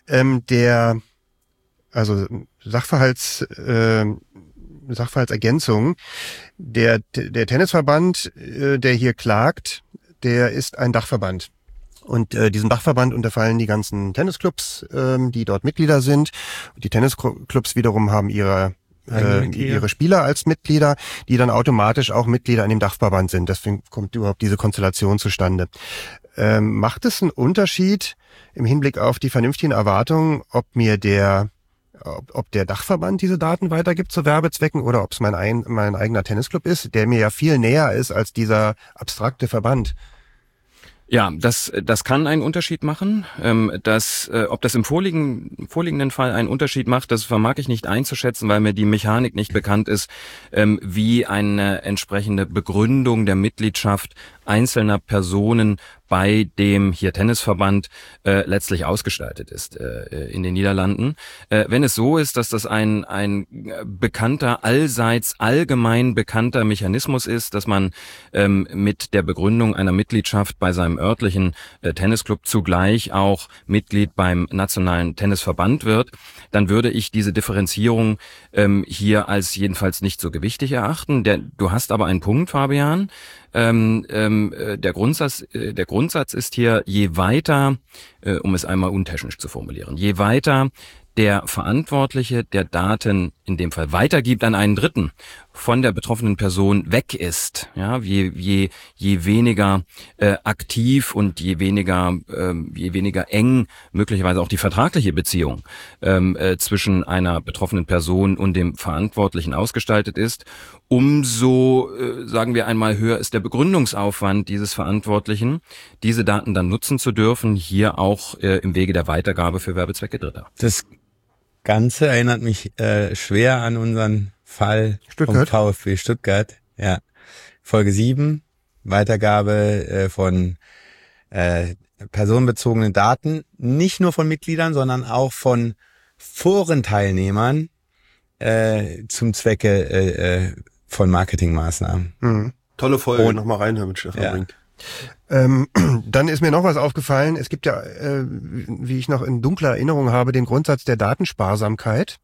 Sachverhaltsergänzung. Der Tennisverband, der hier klagt, der ist ein Dachverband. Und diesem Dachverband unterfallen die ganzen Tennisclubs, die dort Mitglieder sind. Die Tennisclubs wiederum haben ihre Spieler als Mitglieder, die dann automatisch auch Mitglieder in dem Dachverband sind. Deswegen kommt überhaupt diese Konstellation zustande. Macht es einen Unterschied im Hinblick auf die vernünftigen Erwartungen, ob der Dachverband diese Daten weitergibt zu Werbezwecken oder ob es mein eigener Tennisclub ist, der mir ja viel näher ist als dieser abstrakte Verband? Ja, das kann einen Unterschied machen. Ob das im vorliegenden Fall einen Unterschied macht, das vermag ich nicht einzuschätzen, weil mir die Mechanik nicht bekannt ist, wie eine entsprechende Begründung der Mitgliedschaft einzelner Personen bei dem hier Tennisverband letztlich ausgestaltet ist in den Niederlanden. Wenn es so ist, dass das ein bekannter, allseits allgemein bekannter Mechanismus ist, dass man mit der Begründung einer Mitgliedschaft bei seinem örtlichen Tennisclub zugleich auch Mitglied beim nationalen Tennisverband wird, dann würde ich diese Differenzierung hier als jedenfalls nicht so gewichtig erachten. Du hast aber einen Punkt, Fabian. Der Grundsatz ist hier, je weiter, um es einmal untechnisch zu formulieren, je weiter der Verantwortliche der Daten in dem Fall weitergibt an einen Dritten, von der betroffenen Person weg ist, ja, je weniger aktiv und je weniger eng möglicherweise auch die vertragliche Beziehung zwischen einer betroffenen Person und dem Verantwortlichen ausgestaltet ist, umso, sagen wir einmal, höher ist der Begründungsaufwand dieses Verantwortlichen, diese Daten dann nutzen zu dürfen, hier auch im Wege der Weitergabe für Werbezwecke Dritter. Das Ganze erinnert mich schwer an unseren Fall vom VfB Stuttgart. Ja, Folge 7, Weitergabe von personenbezogenen Daten, nicht nur von Mitgliedern, sondern auch von Forenteilnehmern zum Zwecke von Marketingmaßnahmen. Mhm. Tolle Folge, nochmal reinhören mit Stefan Brink. Dann ist mir noch was aufgefallen. Es gibt ja, wie ich noch in dunkler Erinnerung habe, den Grundsatz der Datensparsamkeit.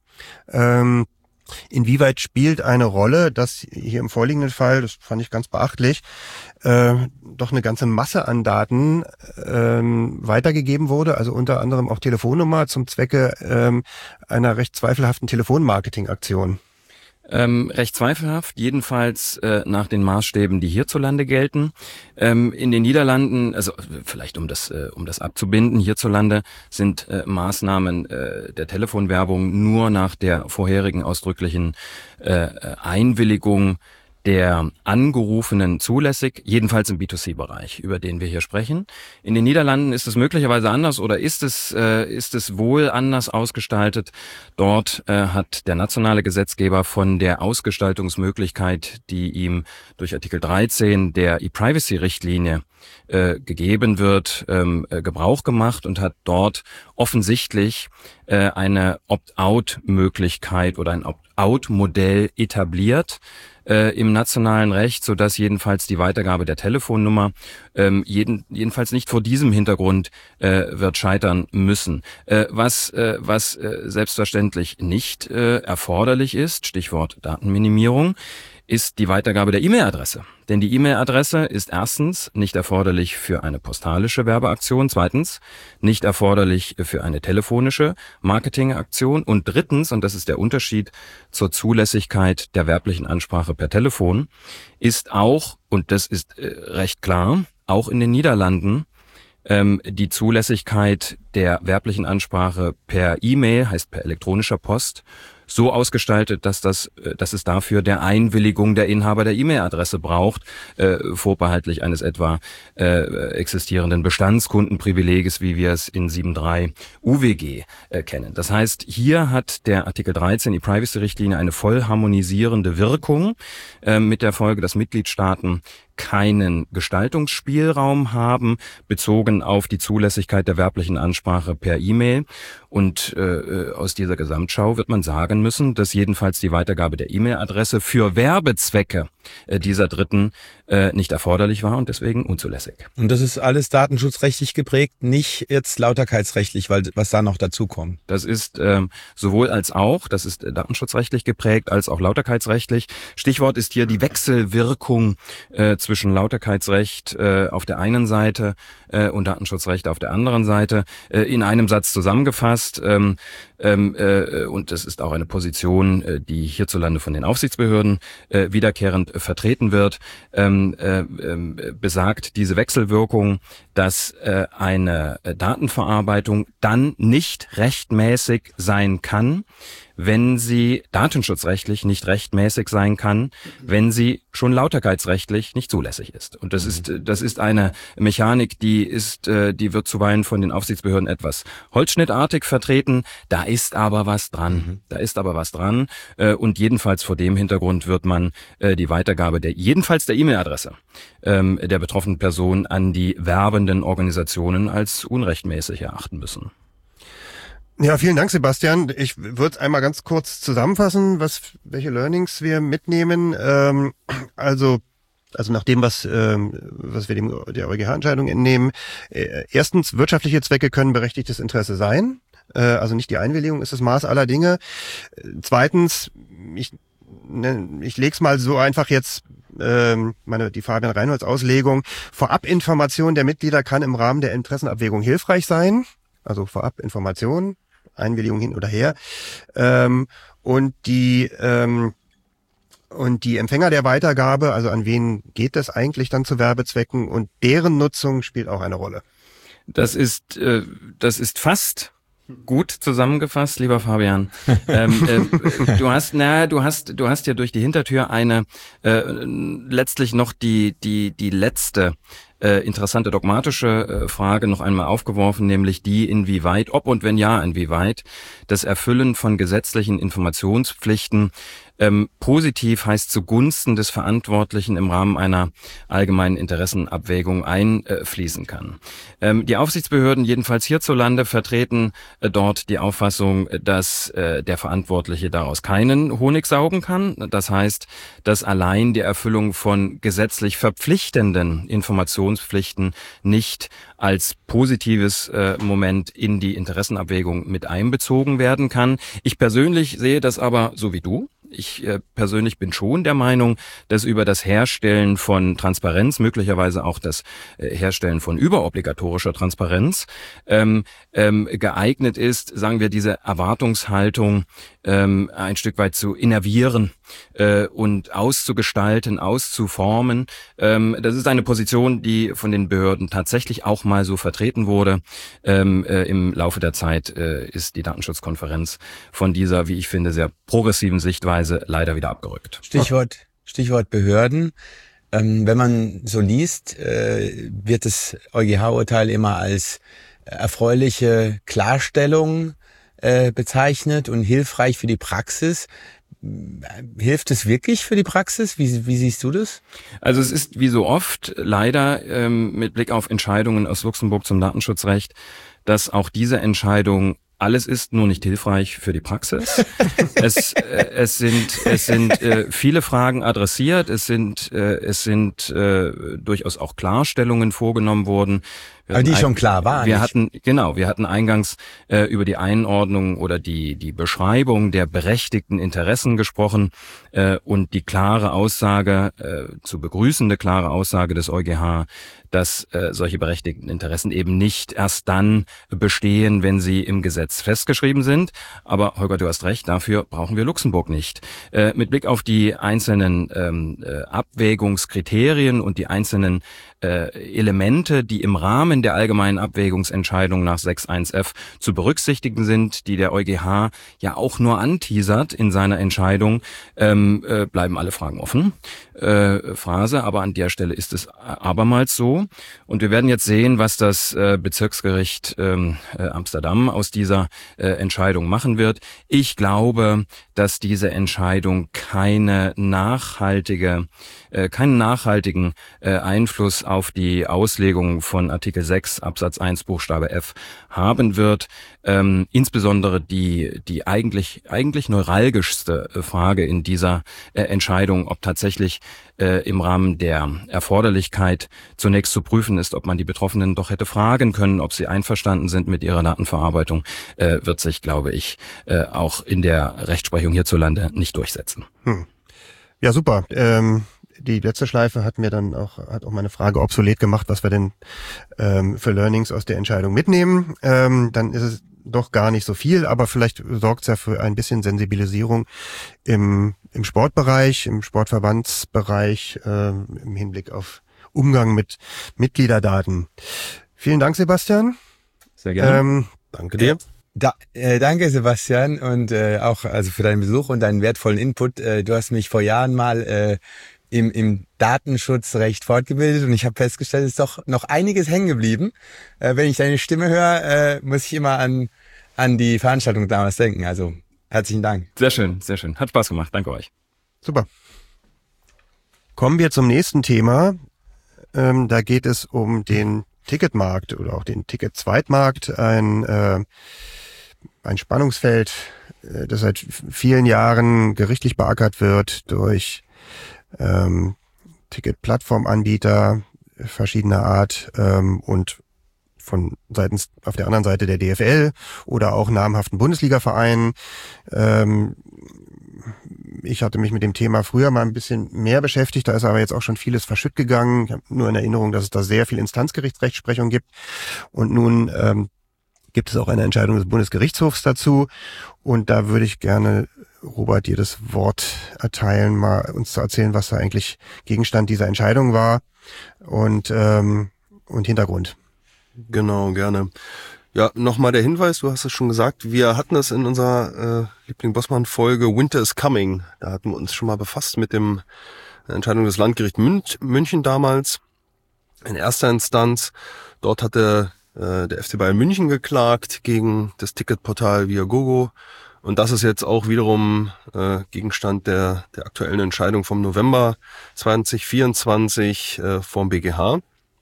Inwieweit spielt eine Rolle, dass hier im vorliegenden Fall, das fand ich ganz beachtlich, doch eine ganze Masse an Daten weitergegeben wurde, also unter anderem auch Telefonnummer zum Zwecke einer recht zweifelhaften Telefonmarketingaktion. Recht zweifelhaft, jedenfalls nach den Maßstäben, die hierzulande gelten. In den Niederlanden, also vielleicht um das abzubinden, hierzulande sind Maßnahmen der Telefonwerbung nur nach der vorherigen ausdrücklichen Einwilligung der Angerufenen zulässig, jedenfalls im B2C-Bereich, über den wir hier sprechen. In den Niederlanden ist es möglicherweise anders oder ist es wohl anders ausgestaltet. Dort hat der nationale Gesetzgeber von der Ausgestaltungsmöglichkeit, die ihm durch Artikel 13 der E-Privacy-Richtlinie gegeben wird, Gebrauch gemacht und hat dort offensichtlich eine Opt-out-Möglichkeit oder ein Opt-out-Modell etabliert im nationalen Recht, sodass jedenfalls die Weitergabe der Telefonnummer jedenfalls nicht vor diesem Hintergrund wird scheitern müssen. Was selbstverständlich nicht erforderlich ist, Stichwort Datenminimierung, ist die Weitergabe der E-Mail-Adresse. Denn die E-Mail-Adresse ist erstens nicht erforderlich für eine postalische Werbeaktion, zweitens nicht erforderlich für eine telefonische Marketingaktion und drittens, und das ist der Unterschied zur Zulässigkeit der werblichen Ansprache per Telefon, ist auch, und das ist recht klar, auch in den Niederlanden die Zulässigkeit der werblichen Ansprache per E-Mail, heißt per elektronischer Post, so ausgestaltet, dass es dafür der Einwilligung der Inhaber der E-Mail-Adresse braucht, vorbehaltlich eines etwa existierenden Bestandskundenprivileges, wie wir es in 7.3 UWG kennen. Das heißt, hier hat der Artikel 13 die Privacy-Richtlinie eine voll harmonisierende Wirkung, mit der Folge, dass Mitgliedstaaten keinen Gestaltungsspielraum haben, bezogen auf die Zulässigkeit der werblichen Ansprache per E-Mail. Und aus dieser Gesamtschau wird man sagen müssen, dass jedenfalls die Weitergabe der E-Mail-Adresse für Werbezwecke dieser Dritten nicht erforderlich war und deswegen unzulässig. Und das ist alles datenschutzrechtlich geprägt, nicht jetzt lauterkeitsrechtlich, weil was da noch dazu kommt. Das ist sowohl als auch, das ist datenschutzrechtlich geprägt, als auch lauterkeitsrechtlich. Stichwort ist hier die Wechselwirkung zwischen Lauterkeitsrecht auf der einen Seite und Datenschutzrecht auf der anderen Seite. In einem Satz zusammengefasst, und das ist auch eine Position, die hierzulande von den Aufsichtsbehörden wiederkehrend vertreten wird, besagt diese Wechselwirkung, dass eine Datenverarbeitung dann nicht rechtmäßig sein kann, wenn sie datenschutzrechtlich nicht rechtmäßig sein kann, wenn sie schon lauterkeitsrechtlich nicht zulässig ist. Und das ist eine Mechanik, die wird zuweilen von den Aufsichtsbehörden etwas holzschnittartig vertreten. Da ist aber was dran. Und jedenfalls vor dem Hintergrund wird man die Weitergabe jedenfalls der E-Mail-Adresse der betroffenen Person an die werbenden Organisationen als unrechtmäßig erachten müssen. Ja, vielen Dank, Sebastian. Ich würde einmal ganz kurz zusammenfassen, welche Learnings wir mitnehmen. Also nach dem, was wir der EuGH-Entscheidung entnehmen. Erstens, wirtschaftliche Zwecke können berechtigtes Interesse sein. Also nicht die Einwilligung ist das Maß aller Dinge. Zweitens, ich leg's mal so einfach jetzt, die Fabian Reinholds Auslegung. Vorabinformation der Mitglieder kann im Rahmen der Interessenabwägung hilfreich sein. Also Vorabinformation, Einwilligung hin oder her. Und die Empfänger der Weitergabe, also an wen geht das eigentlich dann zu Werbezwecken und deren Nutzung spielt auch eine Rolle. Das ist fast gut zusammengefasst, lieber Fabian. Du hast ja durch die Hintertür eine letztlich noch die letzte interessante dogmatische Frage noch einmal aufgeworfen, nämlich die, inwieweit, ob und wenn ja, inwieweit das Erfüllen von gesetzlichen Informationspflichten positiv heißt zugunsten des Verantwortlichen im Rahmen einer allgemeinen Interessenabwägung einfließen kann. Die Aufsichtsbehörden, jedenfalls hierzulande, vertreten dort die Auffassung, dass der Verantwortliche daraus keinen Honig saugen kann. Das heißt, dass allein die Erfüllung von gesetzlich verpflichtenden Informationspflichten nicht als positives Moment in die Interessenabwägung mit einbezogen werden kann. Ich persönlich sehe das aber so wie du. Ich persönlich bin schon der Meinung, dass über das Herstellen von Transparenz, möglicherweise auch das Herstellen von überobligatorischer Transparenz, geeignet ist, sagen wir, diese Erwartungshaltung ein Stück weit zu innervieren und auszugestalten, auszuformen. Das ist eine Position, die von den Behörden tatsächlich auch mal so vertreten wurde. Im Laufe der Zeit ist die Datenschutzkonferenz von dieser, wie ich finde, sehr progressiven Sichtweise leider wieder abgerückt. Stichwort Stichwort Behörden. Wenn man so liest, wird das EuGH-Urteil immer als erfreuliche Klarstellung bezeichnet und hilfreich für die Praxis. Hilft es wirklich für die Praxis? Wie siehst du das? Also es ist wie so oft leider mit Blick auf Entscheidungen aus Luxemburg zum Datenschutzrecht, dass auch diese Entscheidung alles ist, nur nicht hilfreich für die Praxis. Es sind viele Fragen adressiert. Es sind durchaus auch Klarstellungen vorgenommen worden. Aber die schon klar waren. Wir hatten eingangs über die Einordnung oder die Beschreibung der berechtigten Interessen gesprochen und die klare Aussage, zu begrüßende klare Aussage des EuGH, dass solche berechtigten Interessen eben nicht erst dann bestehen, wenn sie im Gesetz festgeschrieben sind. Aber Holger, du hast recht, dafür brauchen wir Luxemburg nicht. Mit Blick auf die einzelnen Abwägungskriterien und die einzelnen Elemente, die im Rahmen der allgemeinen Abwägungsentscheidung nach 6.1f zu berücksichtigen sind, die der EuGH ja auch nur anteasert in seiner Entscheidung, bleiben alle Fragen offen. Phrase, aber an der Stelle ist es abermals so. Und wir werden jetzt sehen, was das Bezirksgericht Amsterdam aus dieser Entscheidung machen wird. Ich glaube, dass diese Entscheidung keinen nachhaltigen Einfluss auf die Auslegung von Artikel 6 Absatz 1 Buchstabe F haben wird. Insbesondere die eigentlich neuralgischste Frage in dieser Entscheidung, ob tatsächlich im Rahmen der Erforderlichkeit zunächst zu prüfen ist, ob man die Betroffenen doch hätte fragen können, ob sie einverstanden sind mit ihrer Datenverarbeitung, wird sich, glaube ich, auch in der Rechtsprechung hierzulande nicht durchsetzen. Ja, super. Die letzte Schleife hat auch meine Frage obsolet gemacht, was wir denn für Learnings aus der Entscheidung mitnehmen. Dann ist es doch gar nicht so viel, aber vielleicht sorgt es ja für ein bisschen Sensibilisierung im Sportbereich, im Sportverbandsbereich, im Hinblick auf Umgang mit Mitgliederdaten. Vielen Dank, Sebastian. Sehr gerne. Danke dir. Danke, Sebastian, und auch also für deinen Besuch und deinen wertvollen Input. Du hast mich vor Jahren mal im Datenschutzrecht fortgebildet und ich habe festgestellt, es ist doch noch einiges hängen geblieben. Wenn ich deine Stimme höre, muss ich immer an die Veranstaltung damals denken. Also herzlichen Dank. Sehr schön, sehr schön. Hat Spaß gemacht. Danke euch. Super. Kommen wir zum nächsten Thema. Da geht es um den Ticketmarkt oder auch den Ticket-Zweitmarkt. Ein Spannungsfeld, das seit vielen Jahren gerichtlich beackert wird durch Ticket-Plattformanbieter verschiedener Art und von seitens auf der anderen Seite der DFL oder auch namhaften Bundesliga-Vereinen. Ich hatte mich mit dem Thema früher mal ein bisschen mehr beschäftigt, da ist aber jetzt auch schon vieles verschütt gegangen. Ich habe nur in Erinnerung, dass es da sehr viel Instanzgerichtsrechtsprechung gibt und nun gibt es auch eine Entscheidung des Bundesgerichtshofs dazu und da würde ich gerne, Robert, dir das Wort erteilen, mal uns zu erzählen, was da eigentlich Gegenstand dieser Entscheidung war und Hintergrund. Genau, gerne. Ja, nochmal der Hinweis, du hast es schon gesagt, wir hatten das in unserer Liebling-Bossmann-Folge Winter is Coming. Da hatten wir uns schon mal befasst mit der Entscheidung des Landgerichts München damals in erster Instanz. Dort hatte der FC Bayern München geklagt gegen das Ticketportal Viagogo. Und das ist jetzt auch wiederum Gegenstand der aktuellen Entscheidung vom November 2024 vom BGH.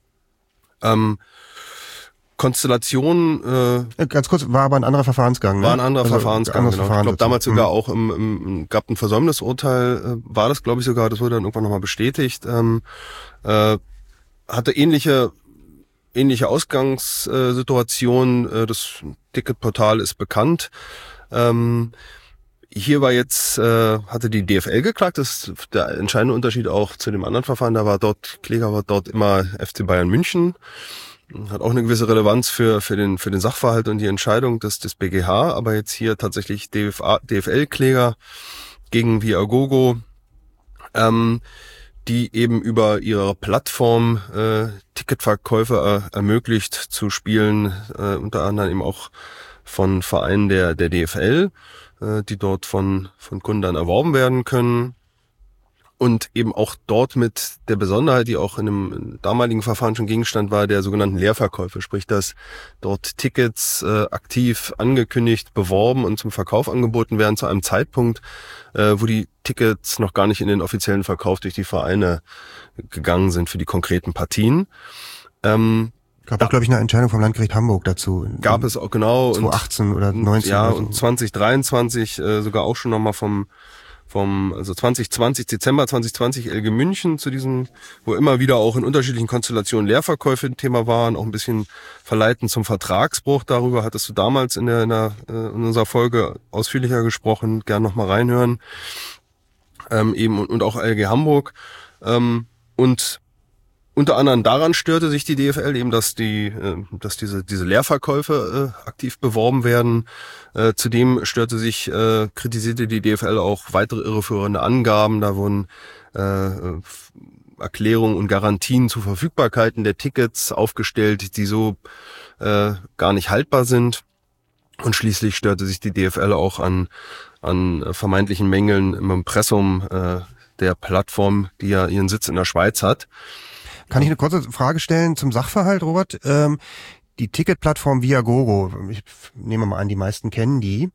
Konstellation ganz kurz, war aber ein anderer Verfahrensgang. Ne? War ein anderer Verfahrensgang, genau. Ich glaube damals sogar auch gab ein Versäumnisurteil, war das glaube ich sogar, das wurde dann irgendwann nochmal bestätigt, hatte ähnliche Ausgangssituation, das Ticketportal ist bekannt. Hier war jetzt, hatte die DFL geklagt, das ist der entscheidende Unterschied auch zu dem anderen Verfahren, Kläger war dort immer FC Bayern München. Hat auch eine gewisse Relevanz für den Sachverhalt und die Entscheidung des BGH, aber jetzt hier tatsächlich DFL-Kläger gegen Viagogo, die eben über ihre Plattform Ticketverkäufe ermöglicht zu spielen, unter anderem eben auch von Vereinen der DFL, die dort von Kunden dann erworben werden können. Und eben auch dort mit der Besonderheit, die auch in einem damaligen Verfahren schon Gegenstand war, der sogenannten Leerverkäufe. Sprich, dass dort Tickets aktiv angekündigt, beworben und zum Verkauf angeboten werden zu einem Zeitpunkt, wo die Tickets noch gar nicht in den offiziellen Verkauf durch die Vereine gegangen sind für die konkreten Partien. Gab auch, glaube ich, eine Entscheidung vom Landgericht Hamburg dazu. Gab es auch, genau. 2018 oder 19. Ja, oder so. und 2023 sogar auch schon nochmal also 2020, Dezember 2020 LG München zu diesem, wo immer wieder auch in unterschiedlichen Konstellationen Leerverkäufe ein Thema waren, auch ein bisschen verleitend zum Vertragsbruch. Darüber hattest du damals in unserer Folge ausführlicher gesprochen, gern nochmal reinhören. Und auch LG Hamburg. Und unter anderem daran störte sich die DFL eben, dass diese Leerverkäufe aktiv beworben werden. Zudem kritisierte die DFL auch weitere irreführende Angaben. Da wurden Erklärungen und Garantien zu Verfügbarkeiten der Tickets aufgestellt, die so gar nicht haltbar sind. Und schließlich störte sich die DFL auch an vermeintlichen Mängeln im Impressum der Plattform, die ja ihren Sitz in der Schweiz hat. Kann ich eine kurze Frage stellen zum Sachverhalt, Robert? Die Ticketplattform Viagogo, ich nehme mal an, die meisten kennen die,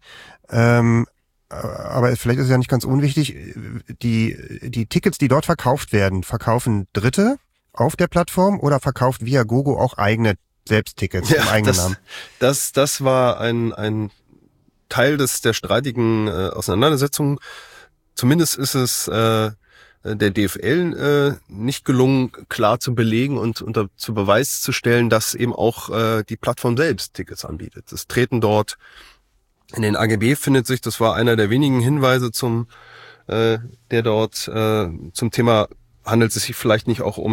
aber vielleicht ist es ja nicht ganz unwichtig, die Tickets, die dort verkauft werden, verkaufen Dritte auf der Plattform oder verkauft Viagogo auch eigene Selbsttickets im eigenen Namen? Das war ein Teil der streitigen Auseinandersetzung. Zumindest ist es der DFL nicht gelungen, klar zu belegen und zu Beweis zu stellen, dass eben auch die Plattform selbst Tickets anbietet. Es treten dort in den AGB findet sich, das war einer der wenigen Hinweise der dort zum Thema, handelt es sich vielleicht nicht auch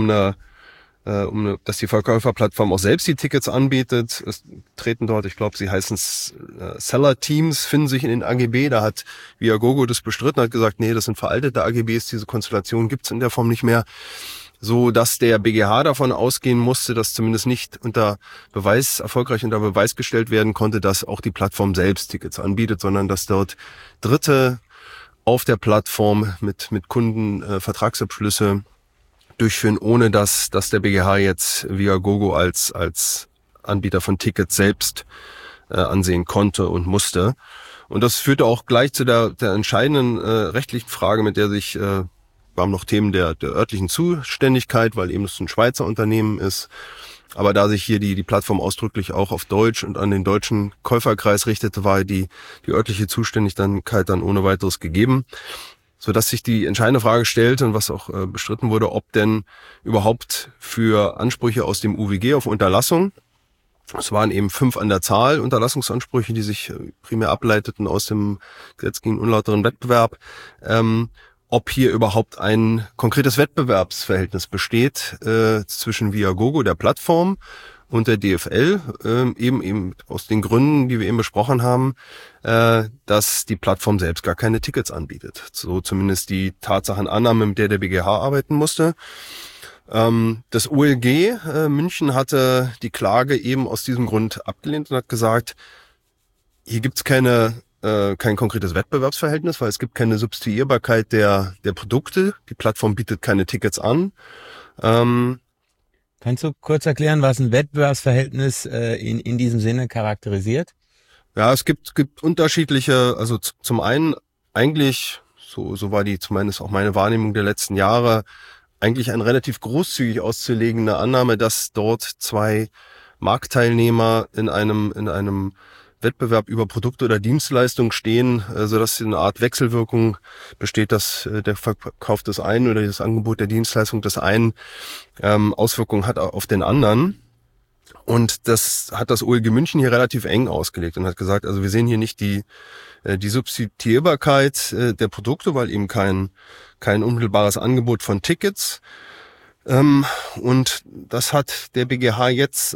dass die Verkäuferplattform auch selbst die Tickets anbietet. Es treten dort, ich glaube, sie heißen Seller-Teams, finden sich in den AGB. Da hat Viagogo das bestritten, hat gesagt, nee, das sind veraltete AGBs, diese Konstellation gibt's in der Form nicht mehr. So, dass der BGH davon ausgehen musste, dass zumindest nicht erfolgreich unter Beweis gestellt werden konnte, dass auch die Plattform selbst Tickets anbietet, sondern dass dort Dritte auf der Plattform mit Kunden Vertragsabschlüsse durchführen, ohne dass der BGH jetzt Viagogo als Anbieter von Tickets selbst ansehen konnte und musste. Und das führte auch gleich zu der entscheidenden rechtlichen Frage, mit der sich, wir haben noch Themen der örtlichen Zuständigkeit, weil eben es ein Schweizer Unternehmen ist. Aber da sich hier die Plattform ausdrücklich auch auf Deutsch und an den deutschen Käuferkreis richtete, war die örtliche Zuständigkeit dann ohne weiteres gegeben, sodass sich die entscheidende Frage stellte und was auch bestritten wurde, ob denn überhaupt für Ansprüche aus dem UWG auf Unterlassung, es waren eben 5 an der Zahl Unterlassungsansprüche, die sich primär ableiteten aus dem Gesetz gegen unlauteren Wettbewerb, ob hier überhaupt ein konkretes Wettbewerbsverhältnis besteht zwischen Viagogo, der Plattform, und der DFL, eben aus den Gründen, die wir eben besprochen haben, dass die Plattform selbst gar keine Tickets anbietet. So zumindest die Tatsachenannahme, mit der BGH arbeiten musste. Das OLG München hatte die Klage eben aus diesem Grund abgelehnt und hat gesagt, hier gibt's kein konkretes Wettbewerbsverhältnis, weil es gibt keine Substituierbarkeit der Produkte. Die Plattform bietet keine Tickets an. Kannst du kurz erklären, was ein Wettbewerbsverhältnis in diesem Sinne charakterisiert? Ja, es gibt unterschiedliche, also zum einen eigentlich, so war die zumindest auch meine Wahrnehmung der letzten Jahre, eigentlich eine relativ großzügig auszulegende Annahme, dass dort 2 Marktteilnehmer in einem Wettbewerb über Produkte oder Dienstleistungen stehen, sodass eine Art Wechselwirkung besteht, dass der Verkauf des einen oder das Angebot der Dienstleistung des einen Auswirkungen hat auf den anderen. Und das hat das OLG München hier relativ eng ausgelegt und hat gesagt, also wir sehen hier nicht die Substituierbarkeit der Produkte, weil eben kein unmittelbares Angebot von Tickets. Und das hat der BGH jetzt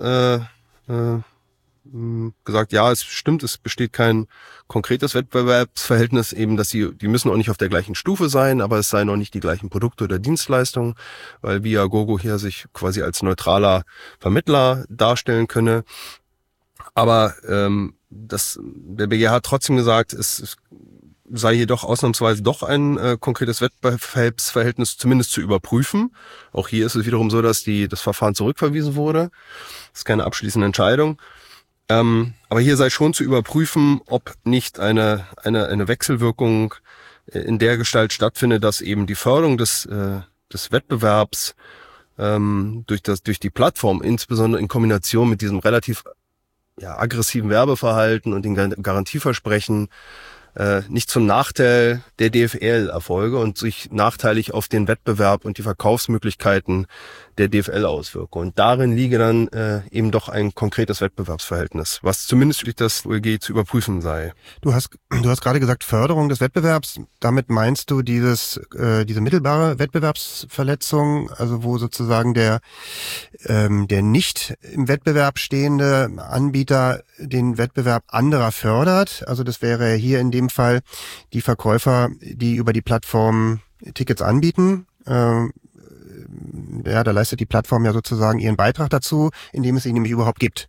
gesagt, ja, es stimmt, es besteht kein konkretes Wettbewerbsverhältnis, eben, dass die müssen auch nicht auf der gleichen Stufe sein, aber es seien auch nicht die gleichen Produkte oder Dienstleistungen, weil Viagogo hier sich quasi als neutraler Vermittler darstellen könne. Aber der BGH hat trotzdem gesagt, sei jedoch ausnahmsweise doch ein konkretes Wettbewerbsverhältnis zumindest zu überprüfen. Auch hier ist es wiederum so, dass das Verfahren zurückverwiesen wurde. Das ist keine abschließende Entscheidung. Aber hier sei schon zu überprüfen, ob nicht eine Wechselwirkung in der Gestalt stattfindet, dass eben die Förderung des Wettbewerbs durch die Plattform, insbesondere in Kombination mit diesem relativ aggressiven Werbeverhalten und den Garantieversprechen, nicht zum Nachteil der DFL erfolge und sich nachteilig auf den Wettbewerb und die Verkaufsmöglichkeiten der DFL auswirke. Und darin liege dann eben doch ein konkretes Wettbewerbsverhältnis, was zumindest durch das OLG zu überprüfen sei. Du hast gerade gesagt Förderung des Wettbewerbs. Damit meinst du diese mittelbare Wettbewerbsverletzung, also wo sozusagen der nicht im Wettbewerb stehende Anbieter den Wettbewerb anderer fördert. Also das wäre hier in dem Fall die Verkäufer, die über die Plattform Tickets anbieten. Da leistet die Plattform ja sozusagen ihren Beitrag dazu, indem es ihn nämlich überhaupt gibt.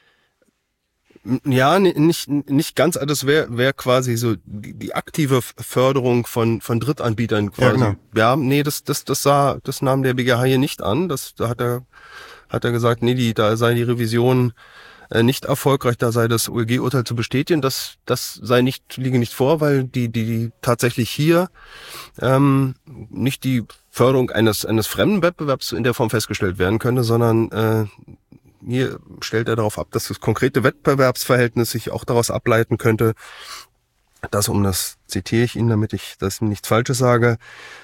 Ja, nicht ganz. Das wäre quasi so die aktive Förderung von Drittanbietern quasi. Ja, genau. Ja, nee, das nahm der BGH hier nicht an. Da hat er gesagt, nee, da sei die Revision nicht erfolgreich, da sei das OLG-Urteil zu bestätigen. Das liege nicht vor, weil die tatsächlich hier nicht die Förderung eines fremden Wettbewerbs in der Form festgestellt werden könnte, sondern hier stellt er darauf ab, dass das konkrete Wettbewerbsverhältnis sich auch daraus ableiten könnte, das zitiere ich Ihnen, damit ich das nichts Falsches sage,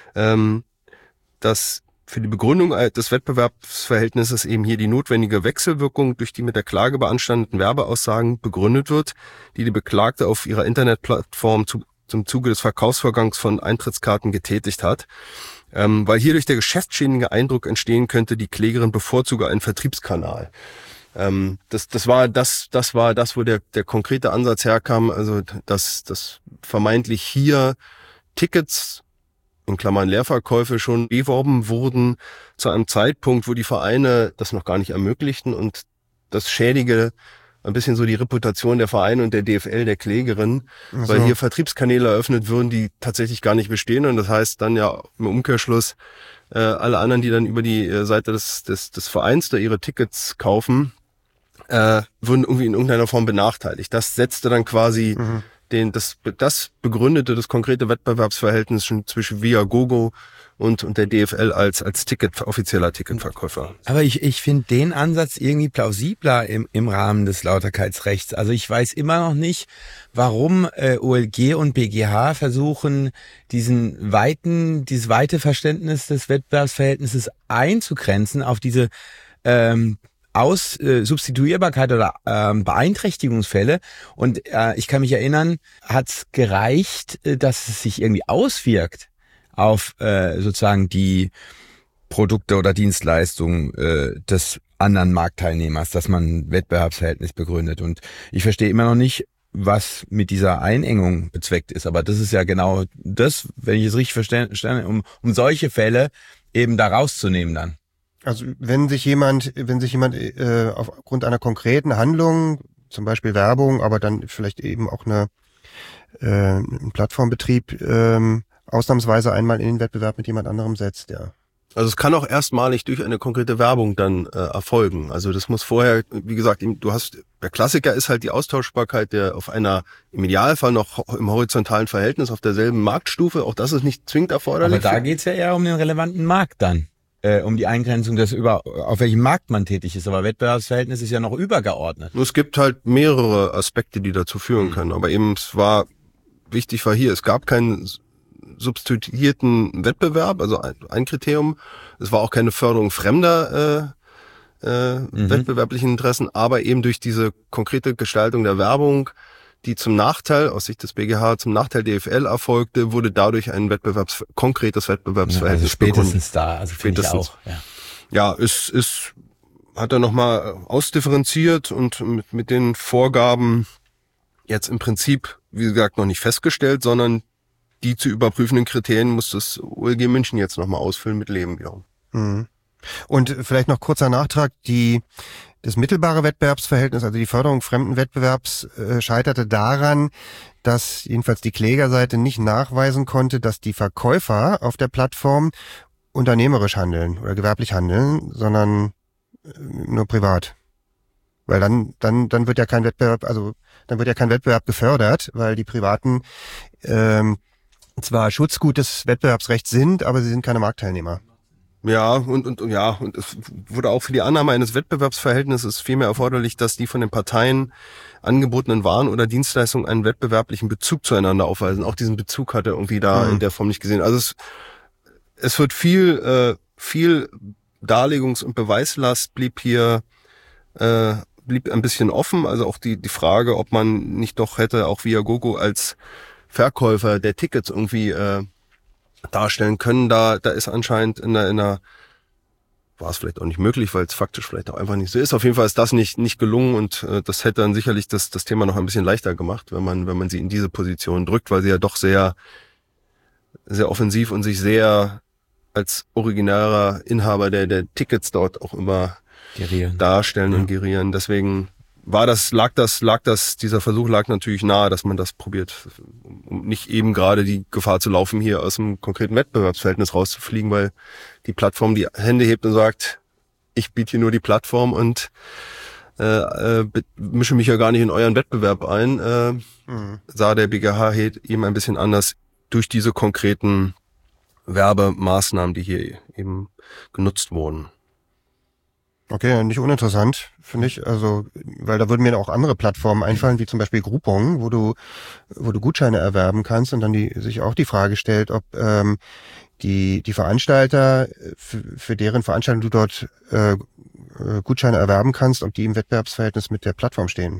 dass für die Begründung des Wettbewerbsverhältnisses eben hier die notwendige Wechselwirkung durch die mit der Klage beanstandeten Werbeaussagen begründet wird, die Beklagte auf ihrer Internetplattform zum Zuge des Verkaufsvorgangs von Eintrittskarten getätigt hat, weil hierdurch der geschäftsschädigende Eindruck entstehen könnte, die Klägerin bevorzuge einen Vertriebskanal. Das war das, wo der konkrete Ansatz herkam, also dass vermeintlich hier Tickets in Klammern Leerverkäufe schon beworben wurden zu einem Zeitpunkt, wo die Vereine das noch gar nicht ermöglichten, und das schädige ein bisschen so die Reputation der Vereine und der DFL, der Klägerin, weil hier Vertriebskanäle eröffnet würden, die tatsächlich gar nicht bestehen, und das heißt dann ja im Umkehrschluss, alle anderen, die dann über die Seite des Vereins da ihre Tickets kaufen, würden irgendwie in irgendeiner Form benachteiligt. Das setzte dann quasi das begründete das konkrete Wettbewerbsverhältnis schon zwischen Viagogo und der DFL als offizieller Ticketverkäufer. Aber ich finde den Ansatz irgendwie plausibler im Rahmen des Lauterkeitsrechts. Also ich weiß immer noch nicht, warum OLG und BGH versuchen, dieses weite Verständnis des Wettbewerbsverhältnisses einzugrenzen auf diese Substituierbarkeit oder Beeinträchtigungsfälle. Und ich kann mich erinnern, hat es gereicht, dass es sich irgendwie auswirkt auf sozusagen die Produkte oder Dienstleistungen des anderen Marktteilnehmers, dass man ein Wettbewerbsverhältnis begründet. Und ich verstehe immer noch nicht, was mit dieser Einengung bezweckt ist. Aber das ist ja genau das, wenn ich es richtig verstehe, um solche Fälle eben da rauszunehmen dann. Also wenn sich jemand aufgrund einer konkreten Handlung, zum Beispiel Werbung, aber dann vielleicht eben auch ein Plattformbetrieb, ausnahmsweise einmal in den Wettbewerb mit jemand anderem setzt, ja. Also es kann auch erstmalig durch eine konkrete Werbung dann erfolgen. Also das muss vorher, wie gesagt, der Klassiker ist halt die Austauschbarkeit der auf einer, im Idealfall noch im horizontalen Verhältnis auf derselben Marktstufe. Auch das ist nicht zwingend erforderlich. Aber da geht's ja eher um den relevanten Markt dann. Um die Eingrenzung auf welchem Markt man tätig ist. Aber Wettbewerbsverhältnis ist ja noch übergeordnet. Es gibt halt mehrere Aspekte, die dazu führen können. Aber eben wichtig war hier, es gab keinen substituierten Wettbewerb, also ein Kriterium. Es war auch keine Förderung fremder wettbewerblichen Interessen, aber eben durch diese konkrete Gestaltung der Werbung, die aus Sicht des BGH zum Nachteil DFL erfolgte, wurde dadurch ein konkretes Wettbewerbsverhältnis also spätestens begründet. Da, also finde ich auch. Ja, hat er nochmal ausdifferenziert und mit den Vorgaben jetzt im Prinzip, wie gesagt, noch nicht festgestellt, sondern die zu überprüfenden Kriterien muss das OLG München jetzt nochmal ausfüllen mit Leben, ja. Mhm. Und vielleicht noch kurzer Nachtrag, das mittelbare Wettbewerbsverhältnis, also die Förderung fremden Wettbewerbs, scheiterte daran, dass jedenfalls die Klägerseite nicht nachweisen konnte, dass die Verkäufer auf der Plattform unternehmerisch handeln oder gewerblich handeln, sondern nur privat. Weil dann wird ja kein Wettbewerb, dann wird ja kein Wettbewerb gefördert, weil die Privaten zwar Schutzgut des Wettbewerbsrechts sind, aber sie sind keine Marktteilnehmer. Ja, und es wurde auch für die Annahme eines Wettbewerbsverhältnisses vielmehr erforderlich, dass die von den Parteien angebotenen Waren oder Dienstleistungen einen wettbewerblichen Bezug zueinander aufweisen. Auch diesen Bezug hat er irgendwie da in der Form nicht gesehen. Also es wird viel Darlegungs- und Beweislast blieb ein bisschen offen. Also auch die Frage, ob man nicht doch hätte auch Viagogo als Verkäufer der Tickets irgendwie darstellen können. Da ist anscheinend in einer war es vielleicht auch nicht möglich, weil es faktisch vielleicht auch einfach nicht so ist. Auf jeden Fall ist das nicht gelungen und das hätte dann sicherlich das Thema noch ein bisschen leichter gemacht, wenn man sie in diese Position drückt, weil sie ja doch sehr, sehr offensiv und sich sehr als originärer Inhaber der Tickets dort auch immer darstellen und gerieren. Deswegen dieser Versuch lag natürlich nahe, dass man das probiert, um nicht eben gerade die Gefahr zu laufen, hier aus dem konkreten Wettbewerbsverhältnis rauszufliegen, weil die Plattform die Hände hebt und sagt, ich biete hier nur die Plattform und mische mich ja gar nicht in euren Wettbewerb ein, sah der BGH eben ein bisschen anders durch diese konkreten Werbemaßnahmen, die hier eben genutzt wurden. Okay, nicht uninteressant, finde ich. Also, weil da würden mir auch andere Plattformen einfallen, wie zum Beispiel Groupon, wo du Gutscheine erwerben kannst und dann sich auch die Frage stellt, ob die Veranstalter, für deren Veranstaltung du dort Gutscheine erwerben kannst, ob die im Wettbewerbsverhältnis mit der Plattform stehen.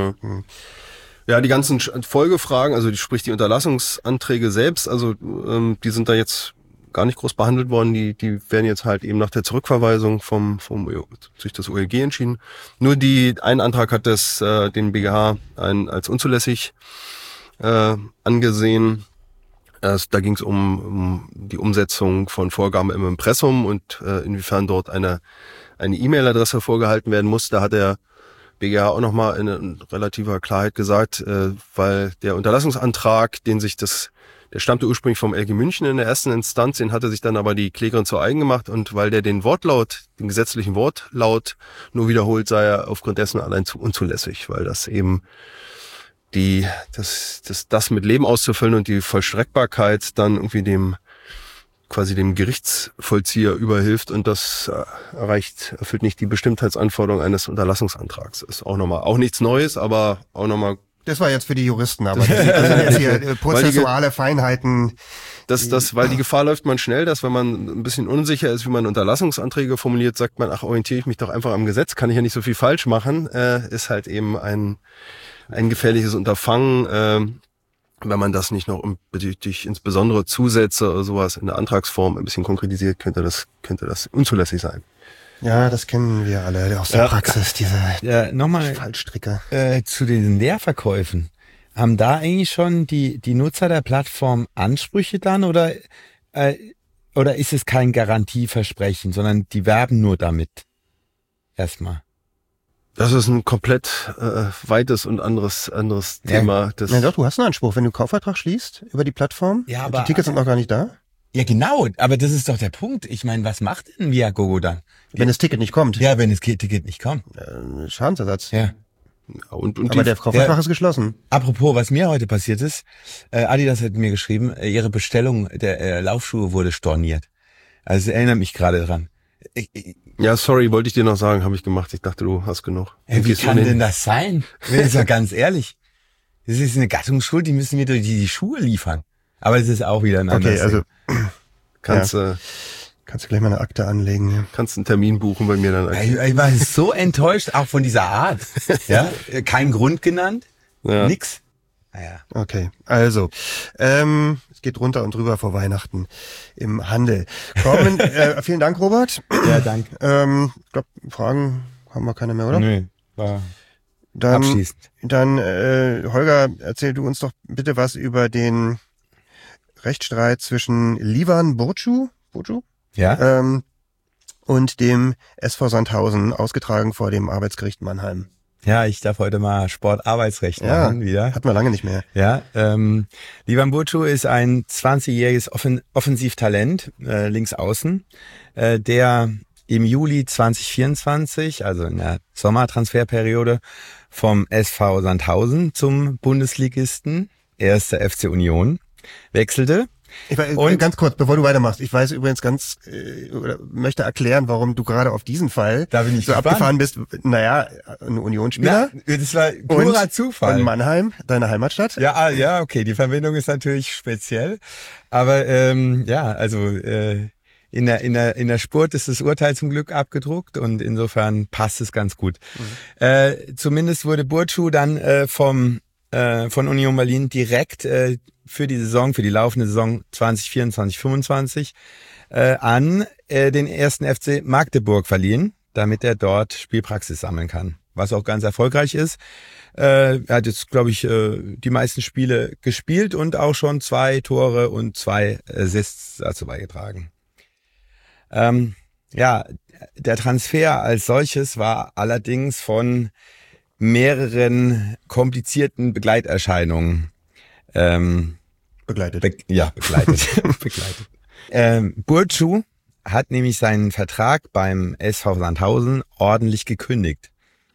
Ja, die ganzen Folgefragen, also sprich die Unterlassungsanträge selbst, also die sind da jetzt gar nicht groß behandelt worden, die werden jetzt halt eben nach der Zurückverweisung durch das OLG entschieden. Nur ein Antrag hat den BGH als unzulässig angesehen. Da ging es um die Umsetzung von Vorgaben im Impressum und inwiefern dort eine E-Mail-Adresse vorgehalten werden muss. Da hat der BGH auch nochmal in relativer Klarheit gesagt, weil der Unterlassungsantrag, der stammte ursprünglich vom LG München in der ersten Instanz, den hatte sich dann aber die Klägerin zu eigen gemacht und weil der den gesetzlichen Wortlaut nur wiederholt, sei er aufgrund dessen allein unzulässig, weil das eben das mit Leben auszufüllen und die Vollstreckbarkeit dann irgendwie dem Gerichtsvollzieher überhilft und das erfüllt nicht die Bestimmtheitsanforderung eines Unterlassungsantrags. Ist auch nichts Neues, aber auch nochmal. Das war jetzt für die Juristen, aber das sind jetzt hier prozessuale Feinheiten. Weil die Gefahr läuft man schnell, dass wenn man ein bisschen unsicher ist, wie man Unterlassungsanträge formuliert, sagt man, orientiere ich mich doch einfach am Gesetz, kann ich ja nicht so viel falsch machen, ist halt eben ein gefährliches Unterfangen, wenn man das nicht noch durch insbesondere Zusätze oder sowas in der Antragsform ein bisschen konkretisiert, könnte das unzulässig sein. Ja, das kennen wir alle aus der Praxis, diese nochmal Fallstricke. Zu den Leerverkäufen. Haben da eigentlich schon die Nutzer der Plattform Ansprüche dann oder ist es kein Garantieversprechen, sondern die werben nur damit? Erstmal. Das ist ein komplett weites und anderes Thema. Ja doch, du hast einen Anspruch, wenn du einen Kaufvertrag schließt über die Plattform. Ja, aber die Tickets sind noch gar nicht da. Ja, genau, aber das ist doch der Punkt. Ich meine, was macht denn Viagogo dann? Wenn das Ticket nicht kommt. Ja, wenn das Ticket nicht kommt. Schadensersatz. Ja. Aber der Kaufvertrag ist geschlossen. Apropos, was mir heute passiert ist, Adidas hat mir geschrieben, ihre Bestellung der Laufschuhe wurde storniert. Also erinnere mich gerade dran. Ja, sorry, wollte ich dir noch sagen, habe ich gemacht. Ich dachte, du hast genug. Wie kann denn das sein? Wenn ich ja ganz ehrlich. Das ist eine Gattungsschuld, die müssen mir durch die Schuhe liefern. Aber das ist auch wieder ein anderes. Okay, also kannst du gleich mal eine Akte anlegen. Ja. Kannst einen Termin buchen bei mir dann. Ich war so enttäuscht, auch von dieser Art. Ja, kein Grund genannt, nix. Naja. Okay, also es geht runter und drüber vor Weihnachten im Handel. Vielen Dank, Robert. Ja, danke. Ich glaube, Fragen haben wir keine mehr, oder? Nö, war abschließend. Dann Holger, erzähl du uns doch bitte was über den Rechtsstreit zwischen Livan Burcu? Ja. und dem SV Sandhausen, ausgetragen vor dem Arbeitsgericht Mannheim. Ja, ich darf heute mal Sportarbeitsrecht machen wieder. Hatten wir lange nicht mehr. Ja, Livan Burcu ist ein 20-jähriges Offensivtalent, links außen, der im Juli 2024, also in der Sommertransferperiode, vom SV Sandhausen zum Bundesligisten 1. FC Union wechselte. Und ganz kurz, bevor du weitermachst, ich weiß übrigens oder möchte erklären, warum du gerade auf diesen Fall so abgefahren bist. Naja, ein Unionsspieler. Das war purer Zufall. Und Mannheim, deine Heimatstadt. Ja, okay, die Verbindung ist natürlich speziell. Aber in der Spurt ist das Urteil zum Glück abgedruckt und insofern passt es ganz gut. Zumindest wurde Burcu dann von Union Berlin direkt für die laufende Saison 2024/25 an den 1. FC Magdeburg verliehen, damit er dort Spielpraxis sammeln kann. Was auch ganz erfolgreich ist. Er hat jetzt, glaube ich, die meisten Spiele gespielt und auch schon 2 Tore und 2 Assists dazu beigetragen. Der Transfer als solches war allerdings von mehreren komplizierten Begleiterscheinungen begleitet. Begleitet. Burcu hat nämlich seinen Vertrag beim SV Sandhausen ordentlich gekündigt.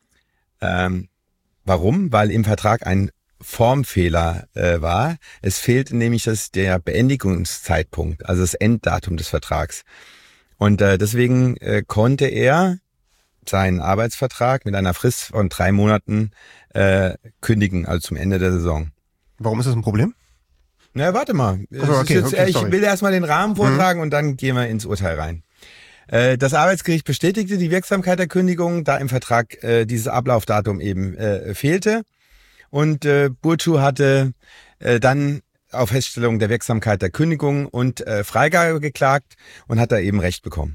Warum? Weil im Vertrag ein Formfehler war. Es fehlte nämlich der Beendigungszeitpunkt, also das Enddatum des Vertrags. Und deswegen konnte er seinen Arbeitsvertrag mit einer Frist von 3 Monaten kündigen, also zum Ende der Saison. Warum ist das ein Problem? Na, warte mal. Okay, ich will erstmal den Rahmen vortragen und dann gehen wir ins Urteil rein. Das Arbeitsgericht bestätigte die Wirksamkeit der Kündigung, da im Vertrag dieses Ablaufdatum eben fehlte. Und Burcu hatte dann auf Feststellung der Wirksamkeit der Kündigung und Freigabe geklagt und hat da eben Recht bekommen.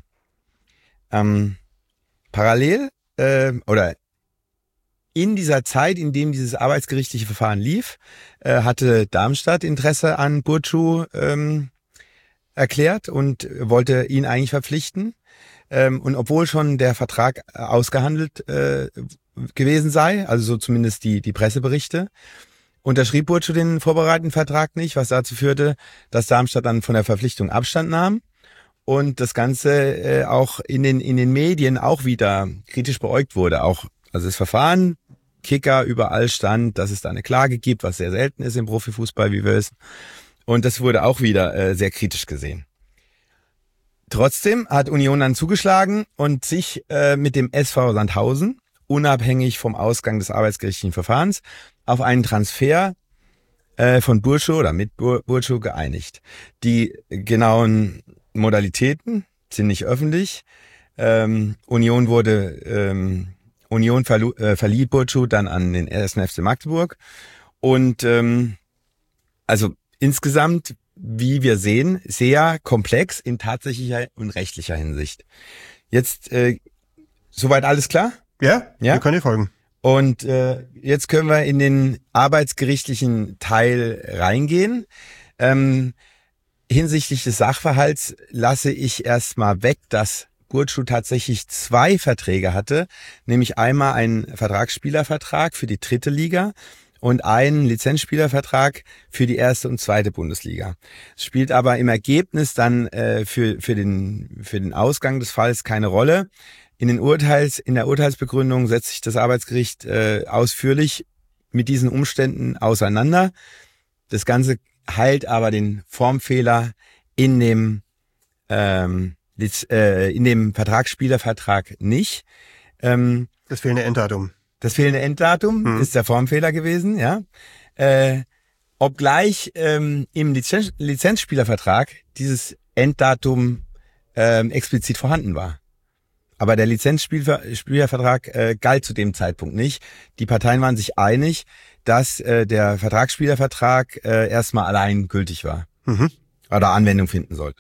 Parallel oder in dieser Zeit, in dem dieses arbeitsgerichtliche Verfahren lief, hatte Darmstadt Interesse an Burcu erklärt und wollte ihn eigentlich verpflichten. Und obwohl schon der Vertrag ausgehandelt gewesen sei, also so zumindest die Presseberichte, unterschrieb Burcu den vorbereitenden Vertrag nicht, was dazu führte, dass Darmstadt dann von der Verpflichtung Abstand nahm und das Ganze auch in den Medien auch wieder kritisch beäugt wurde. Auch also das Verfahren, Kicker, überall stand, dass es da eine Klage gibt, was sehr selten ist im Profifußball, wie wir wissen. Und das wurde auch wieder sehr kritisch gesehen. Trotzdem hat Union dann zugeschlagen und sich mit dem SV Sandhausen, unabhängig vom Ausgang des arbeitsgerichtlichen Verfahrens, auf einen Transfer von Burcu oder mit Burcu geeinigt. Die genauen Modalitäten sind nicht öffentlich. Union verlieh Burcu dann an den 1. FC Magdeburg. Und also insgesamt, wie wir sehen, sehr komplex in tatsächlicher und rechtlicher Hinsicht. Jetzt soweit alles klar? Ja, wir können dir folgen. Und jetzt können wir in den arbeitsgerichtlichen Teil reingehen. Hinsichtlich des Sachverhalts lasse ich erstmal weg, dass Burcu tatsächlich 2 Verträge hatte, nämlich einmal einen Vertragsspielervertrag für die 3. Liga und einen Lizenzspielervertrag für die 1. und 2. Bundesliga. Es spielt aber im Ergebnis dann für den Ausgang des Falls keine Rolle. In der Urteilsbegründung setzt sich das Arbeitsgericht ausführlich mit diesen Umständen auseinander. Das Ganze heilt aber den Formfehler in dem Vertragsspielervertrag nicht. Das fehlende Enddatum. Das fehlende Enddatum ist der Formfehler gewesen, ja. Obgleich im Lizenzspielervertrag dieses Enddatum explizit vorhanden war. Aber der Lizenzspielervertrag galt zu dem Zeitpunkt nicht. Die Parteien waren sich einig, dass der Vertragsspielervertrag erstmal allein gültig war oder Anwendung finden sollte.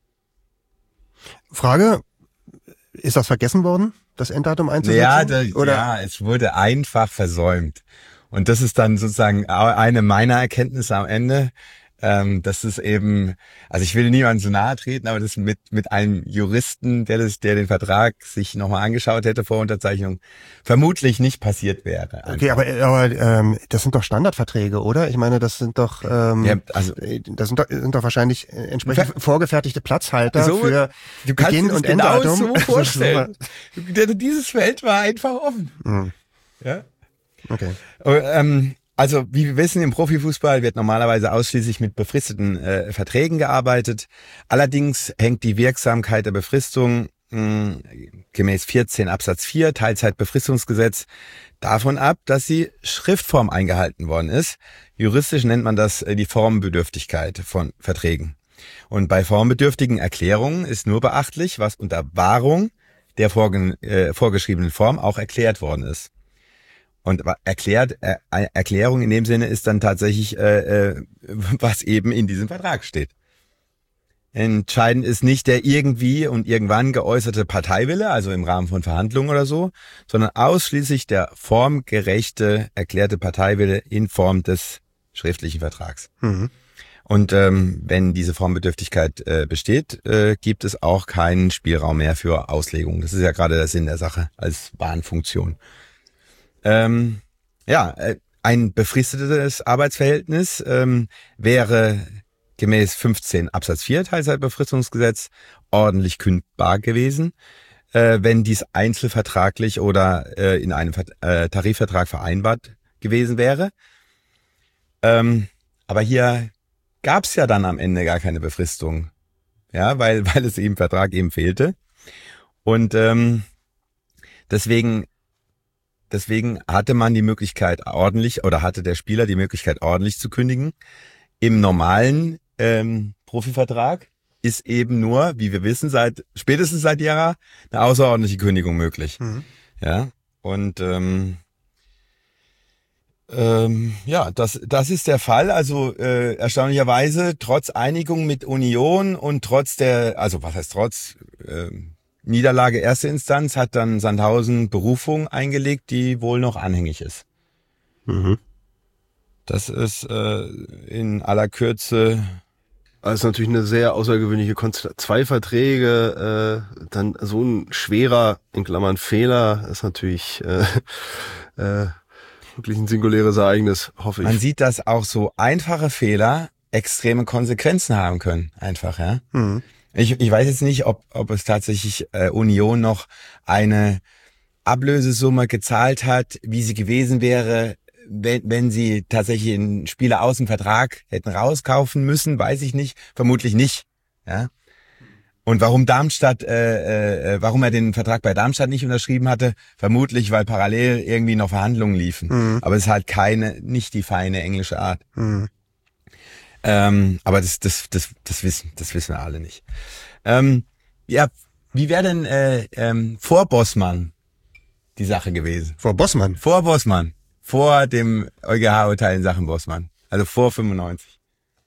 Frage, ist das vergessen worden, das Enddatum einzusetzen? Ja, es wurde einfach versäumt. Und das ist dann sozusagen eine meiner Erkenntnisse am Ende. Das ist eben, also ich will niemandem zu nahe treten, aber das mit einem Juristen, der den Vertrag sich nochmal angeschaut hätte vor Unterzeichnung, vermutlich nicht passiert wäre. Einfach. Okay, aber das sind doch Standardverträge, oder? Ich meine, das sind doch, das sind doch wahrscheinlich entsprechend vorgefertigte Platzhalter so, für du kannst Beginn dir und das genau Enddatum. so vorstellen. Dieses Feld war einfach offen. Mhm. Ja. Okay. Also, wie wir wissen, im Profifußball wird normalerweise ausschließlich mit befristeten Verträgen gearbeitet. Allerdings hängt die Wirksamkeit der Befristung gemäß 14 Absatz 4 Teilzeitbefristungsgesetz davon ab, dass die Schriftform eingehalten worden ist. Juristisch nennt man das die Formbedürftigkeit von Verträgen. Und bei formbedürftigen Erklärungen ist nur beachtlich, was unter Wahrung der vorgeschriebenen Form auch erklärt worden ist. Und Erklärung in dem Sinne ist dann tatsächlich, was eben in diesem Vertrag steht. Entscheidend ist nicht der irgendwie und irgendwann geäußerte Parteiwille, also im Rahmen von Verhandlungen oder so, sondern ausschließlich der formgerechte erklärte Parteiwille in Form des schriftlichen Vertrags. Mhm. Und wenn diese Formbedürftigkeit besteht, gibt es auch keinen Spielraum mehr für Auslegung. Das ist ja gerade der Sinn der Sache als Bahnfunktion. Ein befristetes Arbeitsverhältnis wäre gemäß 15 Absatz 4 Teilzeitbefristungsgesetz ordentlich kündbar gewesen, wenn dies einzelvertraglich oder in einem Tarifvertrag vereinbart gewesen wäre. Aber hier gab es ja dann am Ende gar keine Befristung, ja, weil es im Vertrag eben fehlte. Und deswegen hatte man die Möglichkeit hatte der Spieler die Möglichkeit ordentlich zu kündigen. Im normalen Profivertrag ist eben nur, wie wir wissen, spätestens seit Jahr eine außerordentliche Kündigung möglich. Mhm. Ja, und das ist der Fall. Also erstaunlicherweise trotz Einigung mit Union und trotz Niederlage erste Instanz hat dann Sandhausen Berufung eingelegt, die wohl noch anhängig ist. Mhm. Das ist in aller Kürze. Also natürlich eine sehr außergewöhnliche Konstellation. 2 Verträge, dann so ein schwerer, in Klammern Fehler, ist natürlich wirklich ein singuläres Ereignis, hoffe ich. Man sieht, dass auch so einfache Fehler extreme Konsequenzen haben können, einfach, ja. Mhm. Ich weiß jetzt nicht, ob es tatsächlich Union noch eine Ablösesumme gezahlt hat, wie sie gewesen wäre, wenn sie tatsächlich einen Spieler aus dem Vertrag hätten rauskaufen müssen, weiß ich nicht. Vermutlich nicht. Ja. Und warum warum er den Vertrag bei Darmstadt nicht unterschrieben hatte, vermutlich, weil parallel irgendwie noch Verhandlungen liefen. Mhm. Aber es ist halt nicht die feine englische Art. Mhm. Aber das wissen wir alle nicht. Wie wäre denn vor Bossmann die Sache gewesen? Vor Bossmann? Vor Bossmann. Vor dem EuGH-Urteil in Sachen Bossmann. Also vor 95.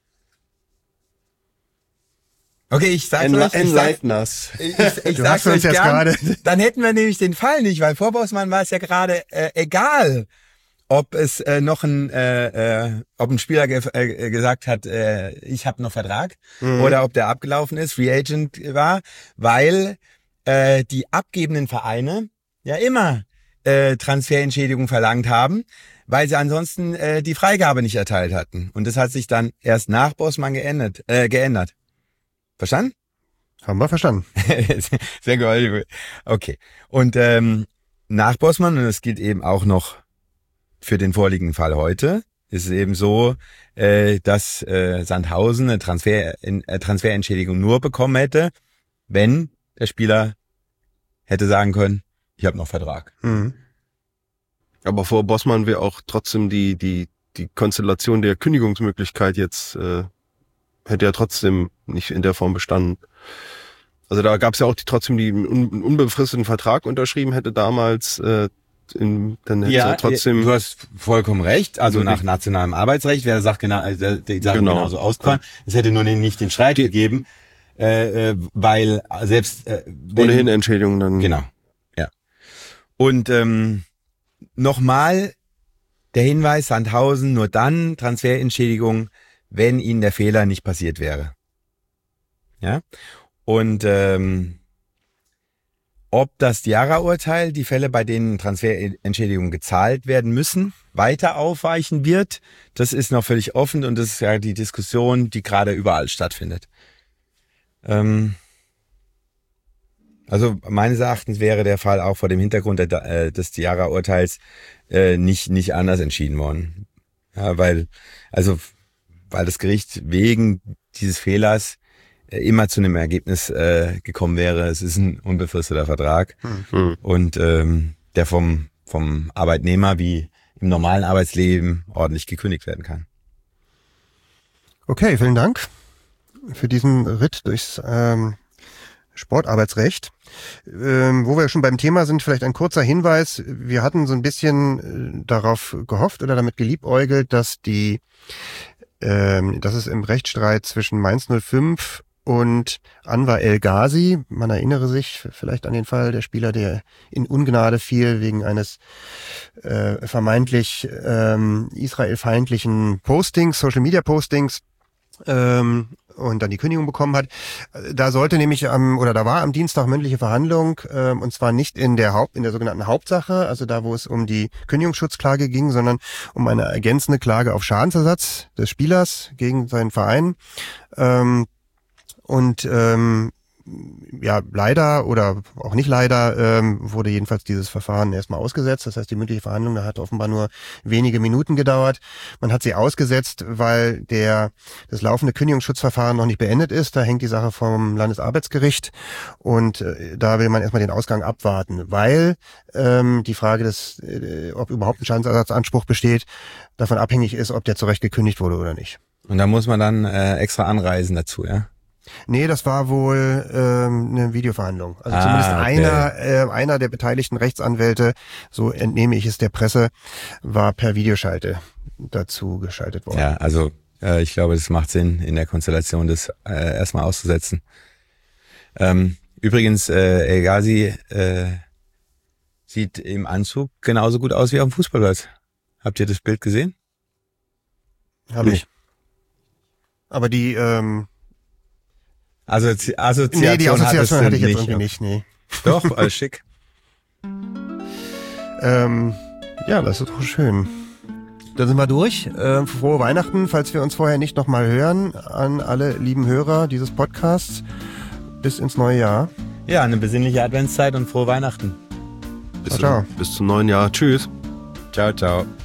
Okay, ich sag's euch. Ich sag's euch gern. Dann hätten wir nämlich den Fall nicht, weil vor Bossmann war es ja gerade egal, ob es ob ein Spieler gesagt hat, ich habe noch Vertrag, oder ob der abgelaufen ist, Free Agent war, weil die abgebenden Vereine ja immer Transferentschädigung verlangt haben, weil sie ansonsten die Freigabe nicht erteilt hatten. Und das hat sich dann erst nach Bossmann geändert. Verstanden? Haben wir verstanden. Sehr gut. Okay. Und nach Bossmann, und das gilt eben auch noch für den vorliegenden Fall heute, ist es eben so, dass Sandhausen eine Transferentschädigung nur bekommen hätte, wenn der Spieler hätte sagen können, ich habe noch Vertrag. Mhm. Aber vor Bossmann wäre auch trotzdem die Konstellation der Kündigungsmöglichkeit jetzt hätte ja trotzdem nicht in der Form bestanden. Also da gab es ja auch trotzdem einen unbefristeten Vertrag unterschrieben hätte damals. Dann hätte ja trotzdem. Du hast vollkommen recht. Also nach nationalem Arbeitsrecht wäre die Sache genauso ausgefallen. Es hätte nur nicht den Streit gegeben, weil selbst ohnehin Entschädigung dann. Genau. Ja. Und nochmal der Hinweis: Sandhausen nur dann Transferentschädigung, wenn ihnen der Fehler nicht passiert wäre. Ja? Und ob das Diarra-Urteil die Fälle, bei denen Transferentschädigungen gezahlt werden müssen, weiter aufweichen wird, das ist noch völlig offen und das ist ja die Diskussion, die gerade überall stattfindet. Also meines Erachtens wäre der Fall auch vor dem Hintergrund des Diarra-Urteils nicht anders entschieden worden. Ja, weil das Gericht wegen dieses Fehlers immer zu einem Ergebnis gekommen wäre, es ist ein unbefristeter Vertrag und der vom Arbeitnehmer wie im normalen Arbeitsleben ordentlich gekündigt werden kann. Okay, vielen Dank für diesen Ritt durchs Sportarbeitsrecht. Wo wir schon beim Thema sind, vielleicht ein kurzer Hinweis. Wir hatten so ein bisschen darauf gehofft oder damit geliebäugelt, dass es im Rechtsstreit zwischen Mainz 05 und Anwar El Ghazi, man erinnere sich vielleicht an den Fall der Spieler, der in Ungnade fiel wegen eines vermeintlich israelfeindlichen Postings, Social-Media-Postings, und dann die Kündigung bekommen hat. Da sollte nämlich da war am Dienstag mündliche Verhandlung, und zwar nicht in der sogenannten Hauptsache, also da, wo es um die Kündigungsschutzklage ging, sondern um eine ergänzende Klage auf Schadensersatz des Spielers gegen seinen Verein. Leider oder auch nicht leider wurde jedenfalls dieses Verfahren erstmal ausgesetzt. Das heißt, die mündliche Verhandlung, da hat offenbar nur wenige Minuten gedauert. Man hat sie ausgesetzt, weil das laufende Kündigungsschutzverfahren noch nicht beendet ist. Da hängt die Sache vom Landesarbeitsgericht und da will man erstmal den Ausgang abwarten, weil die Frage ob überhaupt ein Schadensersatzanspruch besteht, davon abhängig ist, ob der zu Recht gekündigt wurde oder nicht. Und da muss man dann extra anreisen dazu, ja? Nee, das war wohl eine Videoverhandlung. Also zumindest einer der beteiligten Rechtsanwälte, so entnehme ich es der Presse, war per Videoschalte dazu geschaltet worden. Ja, also ich glaube, das macht Sinn, in der Konstellation das erstmal auszusetzen. Übrigens, El Ghazi sieht im Anzug genauso gut aus wie auf dem Fußballplatz. Habt ihr das Bild gesehen? Habe ich. Aber die Assoziation die Assoziation hatte ich jetzt nicht, irgendwie nicht, nee. Doch, alles schick. Ja, das ist doch schön. Dann sind wir durch. Frohe Weihnachten, falls wir uns vorher nicht nochmal hören, an alle lieben Hörer dieses Podcasts. Bis ins neue Jahr. Ja, eine besinnliche Adventszeit und frohe Weihnachten. Bis zum neuen Jahr. Tschüss. Ciao, ciao.